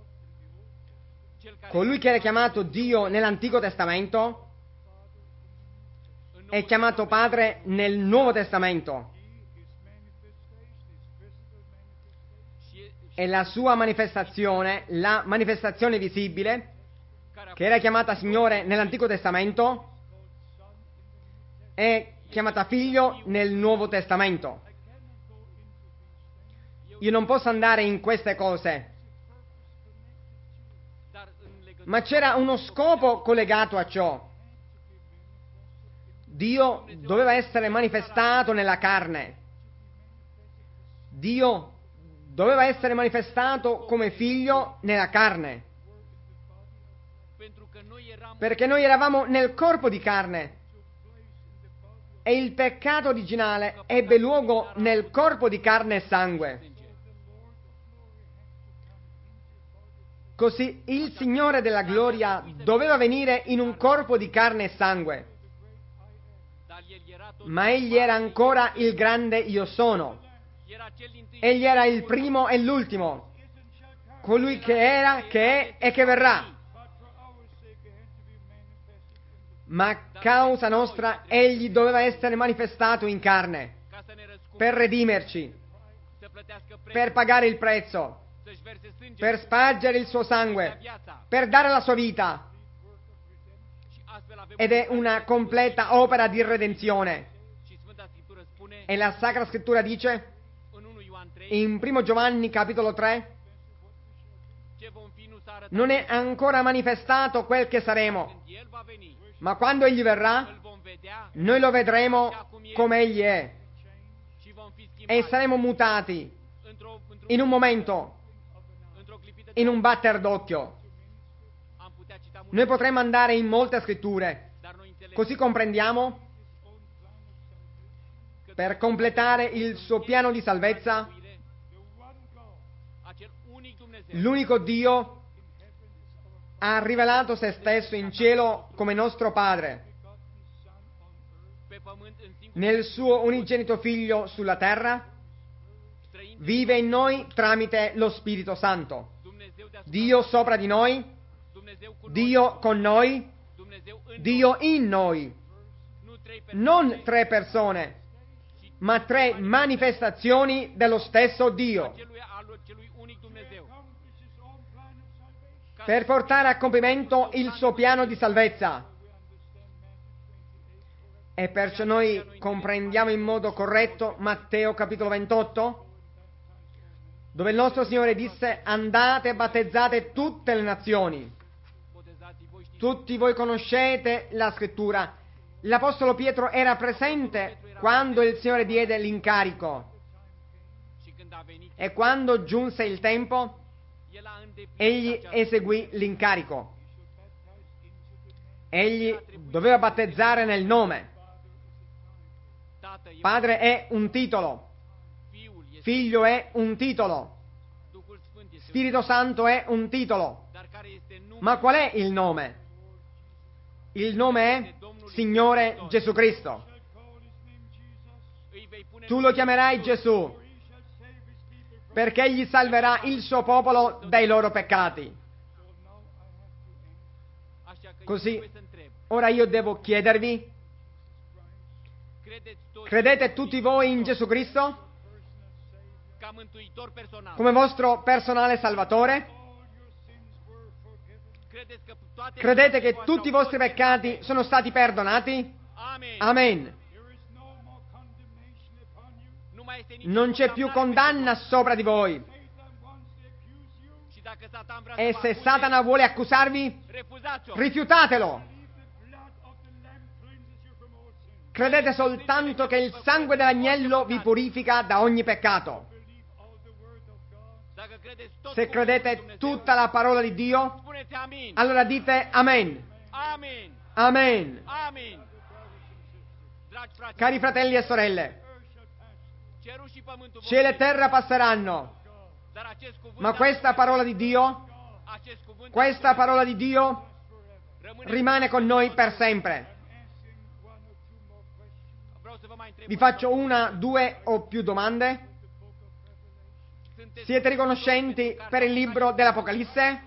colui che era chiamato Dio nell'Antico Testamento è chiamato Padre nel Nuovo Testamento. E la sua manifestazione, la manifestazione visibile, che era chiamata Signore nell'Antico Testamento, è chiamata Figlio nel Nuovo Testamento. Io non posso andare in queste cose, ma c'era uno scopo collegato a ciò. Dio doveva essere manifestato nella carne. Dio doveva essere manifestato come figlio nella carne. Perché noi eravamo nel corpo di carne e il peccato originale ebbe luogo nel corpo di carne e sangue. Così il Signore della gloria doveva venire in un corpo di carne e sangue. Ma egli era ancora il grande io sono. Egli era il primo e l'ultimo, colui che era, che è e che verrà. Ma a causa nostra egli doveva essere manifestato in carne per redimerci, per pagare il prezzo, per spargere il suo sangue, per dare la sua vita. Ed è una completa opera di redenzione. E la Sacra Scrittura dice in primo Giovanni capitolo tre: non è ancora manifestato quel che saremo, ma quando egli verrà noi lo vedremo come egli è e saremo mutati in un momento, in un batter d'occhio. Noi potremmo andare in molte scritture, così comprendiamo, per completare il suo piano di salvezza, l'unico Dio ha rivelato se stesso in cielo come nostro Padre, nel suo unigenito Figlio sulla terra, vive in noi tramite lo Spirito Santo. Dio sopra di noi, Dio con noi, Dio in noi. Non tre persone, ma tre manifestazioni dello stesso Dio, per portare a compimento il suo piano di salvezza. E perciò noi comprendiamo in modo corretto Matteo capitolo ventotto, dove il nostro Signore disse: andate e battezzate tutte le nazioni. Tutti voi conoscete la scrittura. L'Apostolo Pietro era presente quando il Signore diede l'incarico, e quando giunse il tempo egli eseguì l'incarico. Egli doveva battezzare nel nome. Padre è un titolo, Figlio è un titolo, Spirito Santo è un titolo. Ma qual è il nome? Il nome è Signore Gesù Cristo. Tu lo chiamerai Gesù, perché egli salverà il suo popolo dai loro peccati. Così, ora io devo chiedervi: credete tutti voi in Gesù Cristo come vostro personale Salvatore? Credete che tutti i vostri peccati sono stati perdonati? Amen. Non c'è più condanna sopra di voi. E se Satana vuole accusarvi, rifiutatelo. Credete soltanto che il sangue dell'agnello vi purifica da ogni peccato. Dacă credeți tot Se cuvântul lui credete Dumnezeu, tutta la parola di Dio, spuneți amin. allora dite Amen. Amin. Amen. Amin. Dragi frate, Cari fratelli e sorelle, cerul și pământul vor cielo e trece, terra passeranno, dar acest cuvânt ma al questa lui parola di Dio, Dumnezeu, acest cuvânt questa parola di Dio rămâne rimane con noi per sempre. Vreau să vă mai întreb. Vi faccio una, due o più domande. Sunteți Siete riconoscenti per il libro dell'Apocalisse?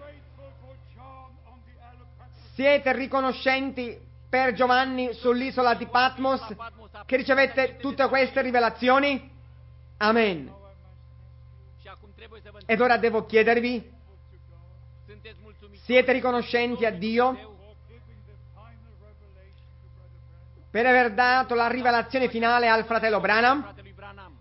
Siete riconoscenti per Giovanni sull'isola di Patmos che ricevette tutte queste rivelazioni? Amen. și acum trebuie să vă întreb. Ed ora devo chiedervi, Sunteți mulțumiți siete riconoscenti a Dio per aver dato la rivelazione finale al fratello Branham? fratelui Branham?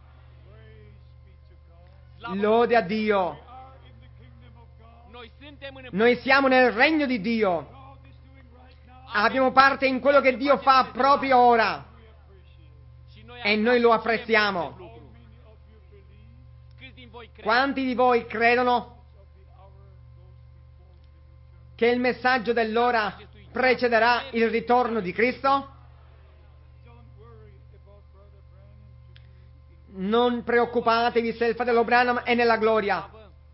Lode a Dio. Noi suntem în Noi siamo nel regno di Dio. Abbiamo parte in quello che Dio fa proprio ora și noi e noi lo apreciem apprezziamo. acest lucru. Câți din voi cred Quanti di voi credono che il messaggio dell'ora precederà il ritorno di Cristo? Non preoccupatevi se il fratello Branham è nella gloria.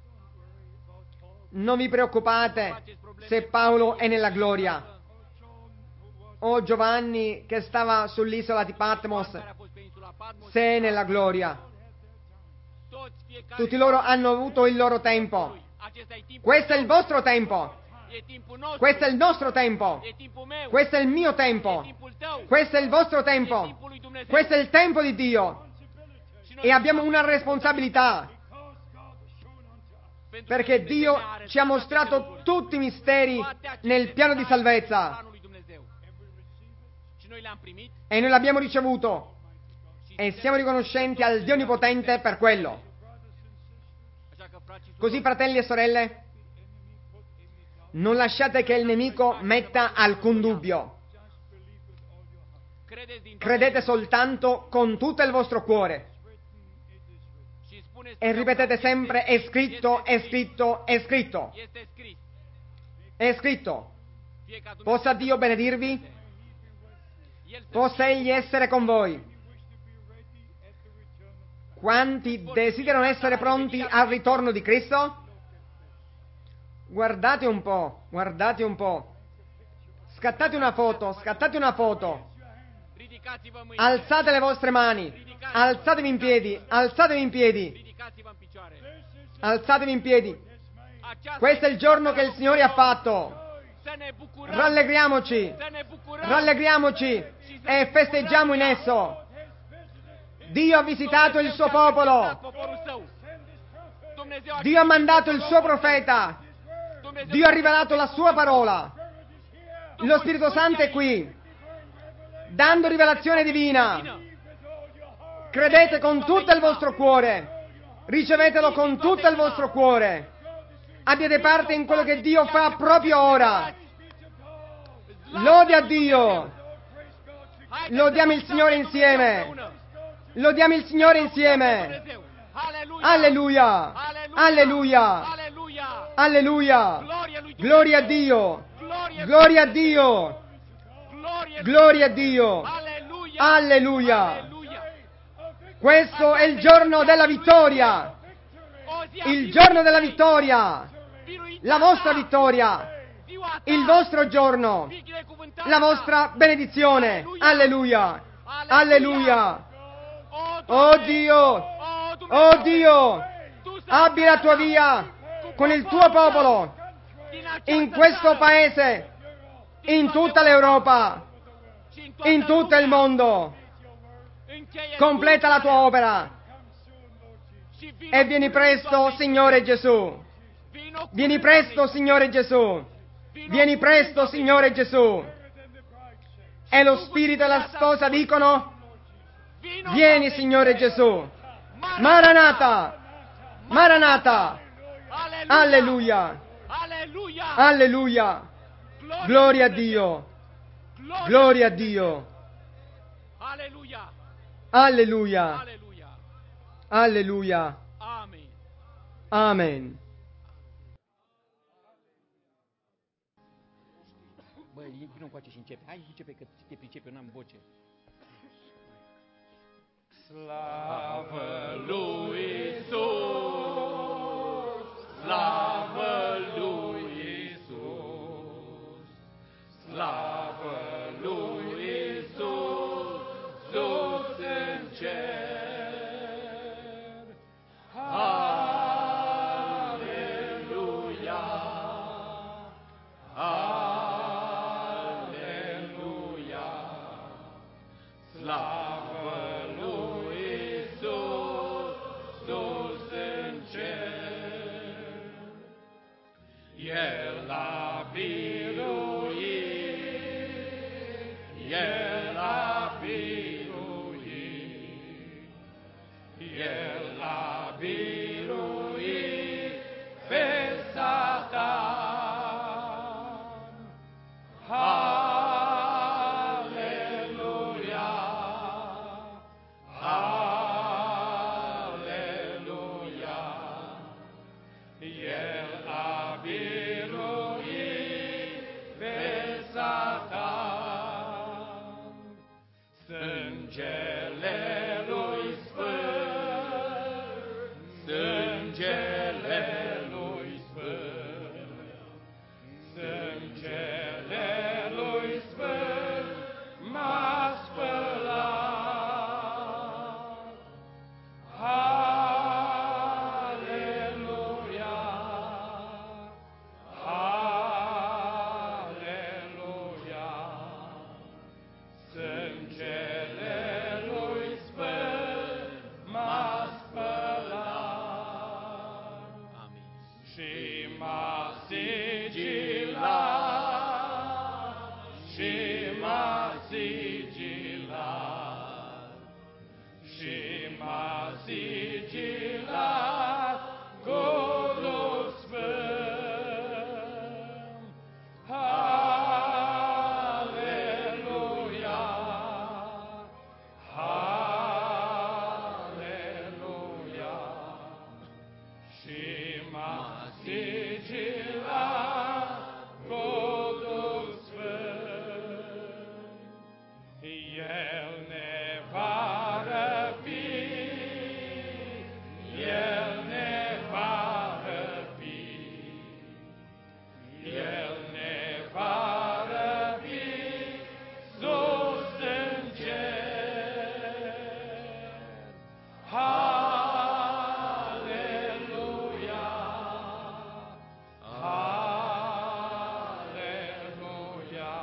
Non vi preoccupate se Paolo è nella gloria. O Giovanni che stava sull'isola di Patmos, care a fost pe insula Patmos, se è nella gloria. toți fiecare Tutti loro hanno avuto il loro tempo. acesta e timpul Questo è il vostro tempo. e timpul nostru, Questo è il nostro tempo. e timpul meu, Questo è il mio e tempo. timpul tău, Questo è il vostro e tempo. timpul lui Dumnezeu. Questo è il tempo di Dio. Și noi E abbiamo una responsabilità, pentru perché că Dio Dumnezeu ne-a ci ha arătat mostrato aceste lucruri, tutti i misteri toate aceste nel piano di detalii salvezza planul lui Dumnezeu. Și noi le-am primit e noi l'abbiamo ricevuto e siamo riconoscenti al Dio Onnipotente per quello. așa că frați și Così, fratelli e sorelle, non lasciate che il nemico metta alcun dubbio. credeți din Credete soltanto con tutto il vostro cuore și spuneți e ripetete sempre è scritto, è scritto, è scritto, este scris. è scritto. Fie ca Dumnezeu Possa Dio benedirvi, El să possa Egli essere con voi. Quanti desiderano essere pronti al ritorno di Cristo? Guardate un po', guardate un po'. Scattate una foto, scattate una foto. ridicați-vă mâinile, Alzate le vostre mani. Alzatevi in piedi, alzatevi in piedi, ridicați-vă în picioare. alzatevi in piedi. Aceasta Questo è il giorno che il Signore ha fatto. să ne bucurăm, Rallegriamoci, să ne bucurăm. rallegriamoci e festeggiamo in esso. Dio ha visitato il suo popolo. Poporul său. Dumnezeu a Dio ha mandato il suo profeta. Dumnezeu Dio ha rivelato la sua parola. Lo Spirito Santo è qui, dando rivelazione divina. Credete con tutto il vostro cuore. Ricevetelo con tutto il vostro cuore. Abbiate parte in quello che Dio fa proprio ora. Lode a Dio. Lodiamo il Signore insieme. Lodiamo il Signore insieme. Alleluia. Alleluia. Alleluia. Alleluia. Gloria lui Dumnezeu. Gloria a Dio. Gloria, Gloria a Dio. gloria, Gloria a Dio. Alleluia. Alleluia. Alleluia. Questo è il giorno della vittoria. O zi a Il biruit- giorno della vittoria. biruită La vostra ta. vittoria. Ziua ta. Il vostro giorno. Fii binecuvântată. La vostra benedizione. Alleluia. Alleluia. O, Oh Doamne, Dio. o, Dumnezeu, Oh Dio. tu să Abbi la tua via con il tuo popolo din această in questo țară paese, in tutta l'Europa, și în toată in tutto il lumea. mondo. Încheie Completa la tua lucrarea opera și vino e vieni cu presto, Doamne, Signore Gesù. vino cu Vieni Doamne, presto, Signore Gesù. vino Vieni cu presto, Doamne. Signore Gesù. E lo Spirito e la sposa dicono, Vino, vieni, Doamne. Signore Gesù. Maranata. Maranata. Alleluia. Alleluia. Alleluia. Alleluia. Gloria a Dio. Gloria a Dio. Aleluia! Alleluia! Aleluia! Alleluia! Amen! Amen. Băi, vină încoace și începe. Hai, începe, că te pricepe, eu n-am voce. Slavă lui Iisus, slavă lui Iisus, slavă lui Iisus, sus în cer. Aleluia, aleluia, slavă El a biruit, El a biruit, El a biruit pe Satan. Aleluia, aleluia, El a biruit pe Satan. Sângele lui Sfânt, sângele lui Sfânt, sângele lui Sfânt m-a spălat. Aleluia, aleluia, sângele lui Sfânt m-a spălat. Amin! Și m-a sigilat, și m-a sigilat, și m-a sigilat cu Duh Sfânt. Aleluia, aleluia, și m-a sigilat cu Duh Sfânt. El ne va răpi, El ne va răpi, El ne va răpi sus în cer. Aleluia, aleluia,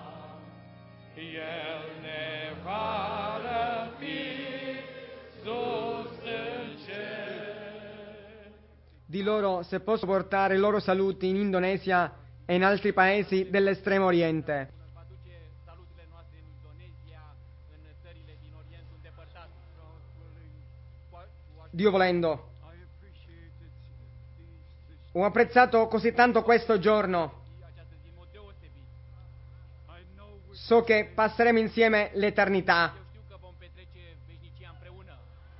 El ne va răpi sus în cer. Di loro se posso portare i loro saluti in Indonesia e in altri paesi dell'estremo oriente. Va duce salutele noastre în Indonezia, în țările din Orientul îndepărtat. Cu a- cu a- Dio volendo. Ho apprezzato così tanto questo giorno. această zi în mod deosebit. So che passeremo insieme l'eternità. Eu știu că vom petrece veșnicia împreună.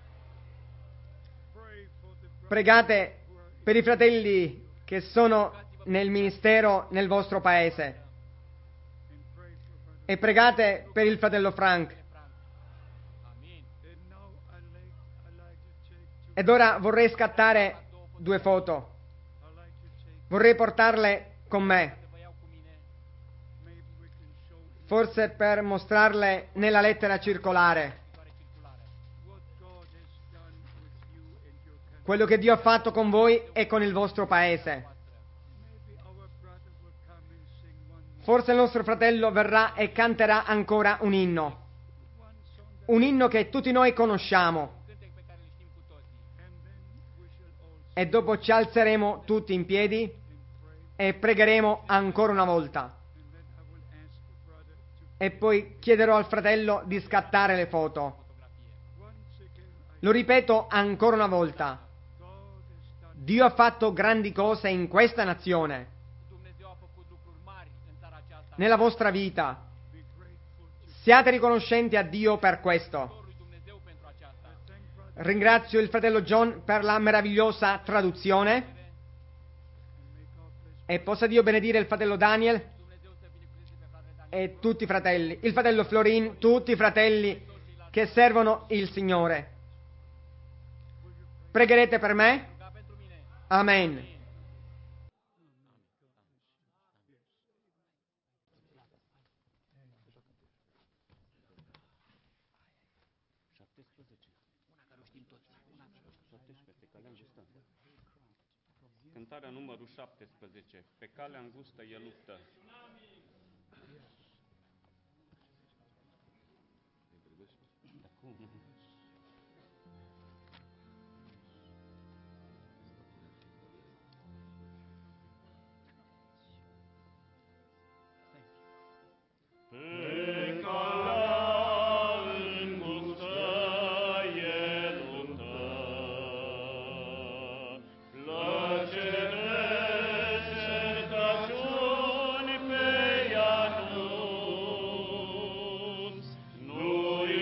Pregate per i fratelli che sono nel ministero nel vostro paese. E pregate per il fratello Frank. Amin. Ed ora vorrei scattare due foto. Vorrei portarle con me, Să vă iau cu mine. forse per mostrarle nella lettera circolare Viitoare circulare. quello che Dio ha fatto con voi e con il vostro paese. Forse il nostro fratello verrà e canterà ancora un inno. Un inno che tutti noi conosciamo. Cântec pe care îl știm cu toții. E dopo ci alzeremo tutti in piedi e pregheremo ancora una volta. E poi chiederò al fratello di scattare le foto. Lo ripeto ancora una volta. Dio ha fatto grandi cose in questa nazione, Dumnezeu a făcut lucruri mari în țara aceasta. nella vostra vita. Siate riconoscenti a Dio per questo. lui Dumnezeu pentru aceasta. Ringrazio il fratello John per la meravigliosa traduzione e possa Dio benedire il fratello Daniel Dumnezeu să binecuvânteze pe fratele Daniel. e tutti i fratelli, il fratello Florin, tutti i fratelli che servono il Signore. Pregherete per me? Ruga pentru mine. Amen. Cântarea numărul șaptesprezece. Pe calea îngustă e luptă. Pe calea îngustă e luptă, plăcere certaciuni pe ea nu-s, nu-i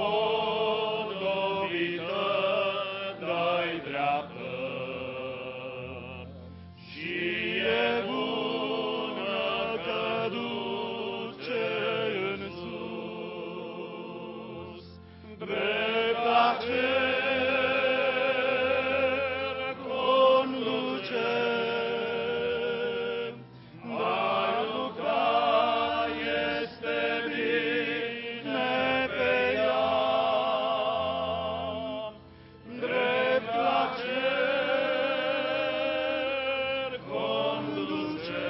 împodobită, dai dreaptă, și e bună că duce în sus, dreapta cer conduce, a lucra este bine pe ea, drept la cer conduce,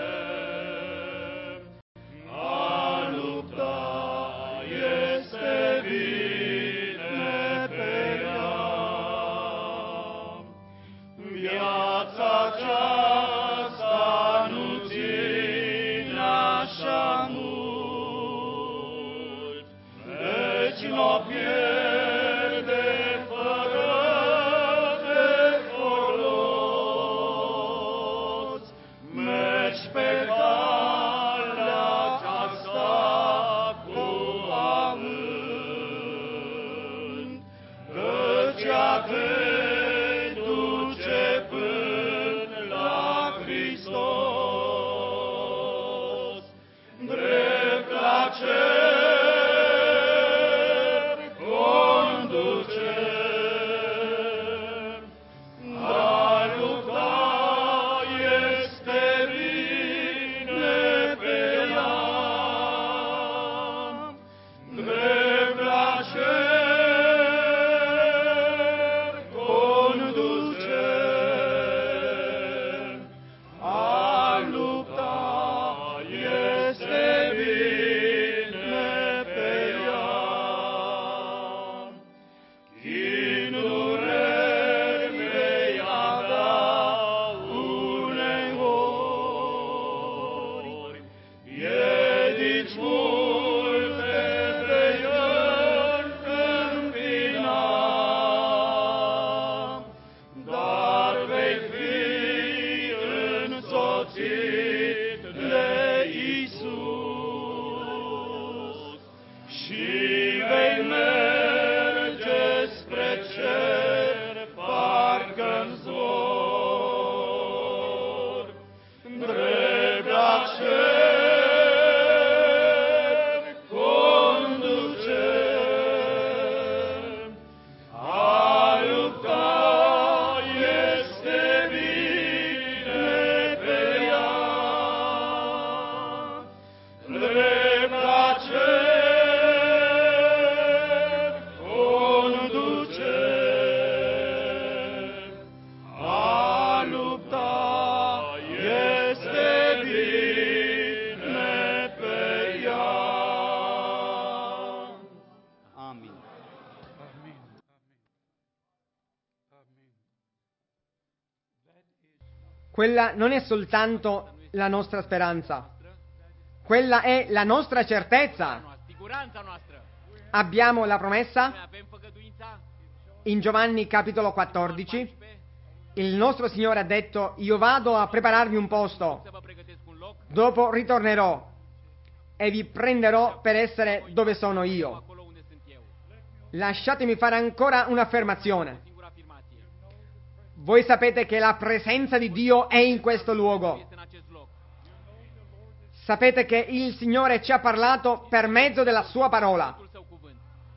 a lupta este bine pe ea. Viața aceasta nu ține așa mult, deci n-o pierde fără de folos. Mergi pe calea aceasta cu avânt, căci ea te duce până la Hristos, drept la cer conduce, a lupta este bine pe ea, drept la cer conduce, a lupta este bine pe ea. Chinureri vei avea uneori, piedici multe vei întâmpina, dar vei fi însoțit de Isus și vei merge spre cer, parcă-n zbor, drept la cer conduce, a lupta este bine pe ea, drept la cer conduce, a lupta este bine pe ea. Amin. Quella non è soltanto la nostra speranza, quella è la nostra certezza. Siguranța noastră. Abbiamo la Noi promessa avem făgăduința in Giovanni capitolo quattordici. Il nostro Signore ha detto: io vado a prepararvi un posto, să vă pregătesc un loc dopo ritornerò e vi prenderò per essere dove sono io. acolo unde sunt eu. Lasciatemi fare ancora O un'affermazione. singură afirmație. Voi sapete che la presenza di Dio è in questo luogo. Este în acest loc. Sapete che il Signore ci ha parlato per mezzo della sua parola. Sfântul Său cuvânt.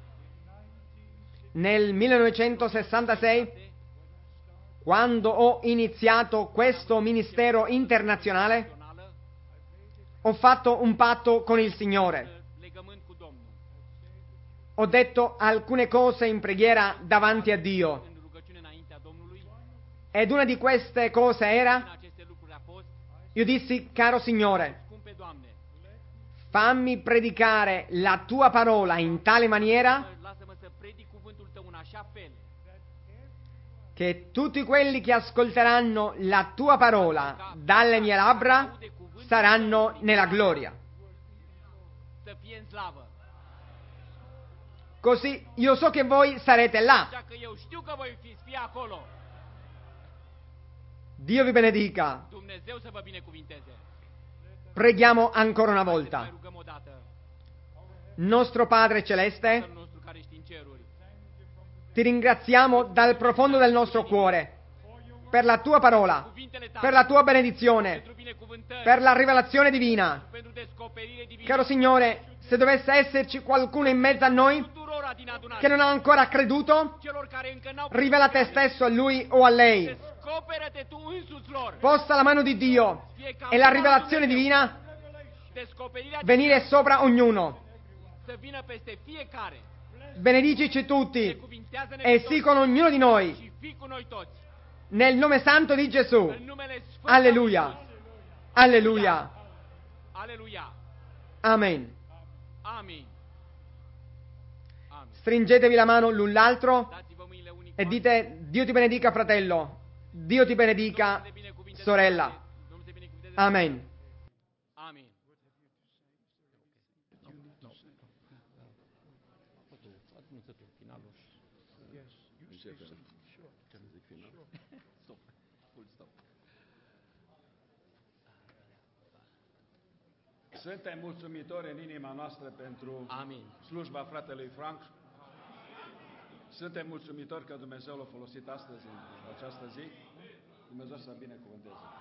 Nel millenovecentosessantasei, quando ho iniziato questo ministero internazionale, Națională, ho fatto un patto con il Signore. legământ cu Domnul. Ho detto alcune cose in preghiera davanti a Dio. În rugăciune înaintea Domnului, Ed una di queste cose în era, aceste lucruri a fost, io dissi, caro Signore, scumpe Doamne, fammi predicare la tua parola in tale maniera lasă-mă să predic cuvântul Tău în așa fel, che tutti quelli che ascolteranno la tua parola dalle mie labbra saranno nella gloria. să fie în slavă. Così io so che voi sarete là. Așa că eu știu că voi fi, fi acolo. Dio vi benedica. Dumnezeu să vă binecuvinteze. Preghiamo ancora una Să ne mai volta. rugăm o dată. Nostro Padre Celeste, Tatăl nostru care ești în ceruri, ti ringraziamo dal profondo del nostro cuore per la tua parola, cuvintele Tale, per la tua benedizione, pentru binecuvântări, per la rivelazione divina. pentru descoperire divină, Caro Signore, se dovesse esserci qualcuno in mezzo a noi tuturora din adunare, che non ha ancora creduto, celor care încă n-au rivela te stesso a lui o a lei. descoperă-te tu însuți lor. Possa la mano di Dio e la rivelazione divina Descoperirea venire sopra ognuno. să vină peste fiecare. Benedicici tutti Binecuvintează-ne e pe sii toți con ognuno di noi, și fii cu noi toți. nel nome santo di Gesù. În numele Sfânt. Alleluia. Alleluia. Aleluia. Amen. Amin. Amin. Stringetevi la mano l'un l'altro Dați-vă mâinile unii cu e alții. dite Dio ti benedica fratello, Dio ti benedica Domnul te binecuvinteze, sorella. Domnul te binecuvinteze. Amen. Amin. Suntem mulțumitori în inima noastră pentru Amin. slujba fratelui Frank. Suntem mulțumitori că Dumnezeu l-a folosit astăzi, în această zi. Dumnezeu să binecuvânteze.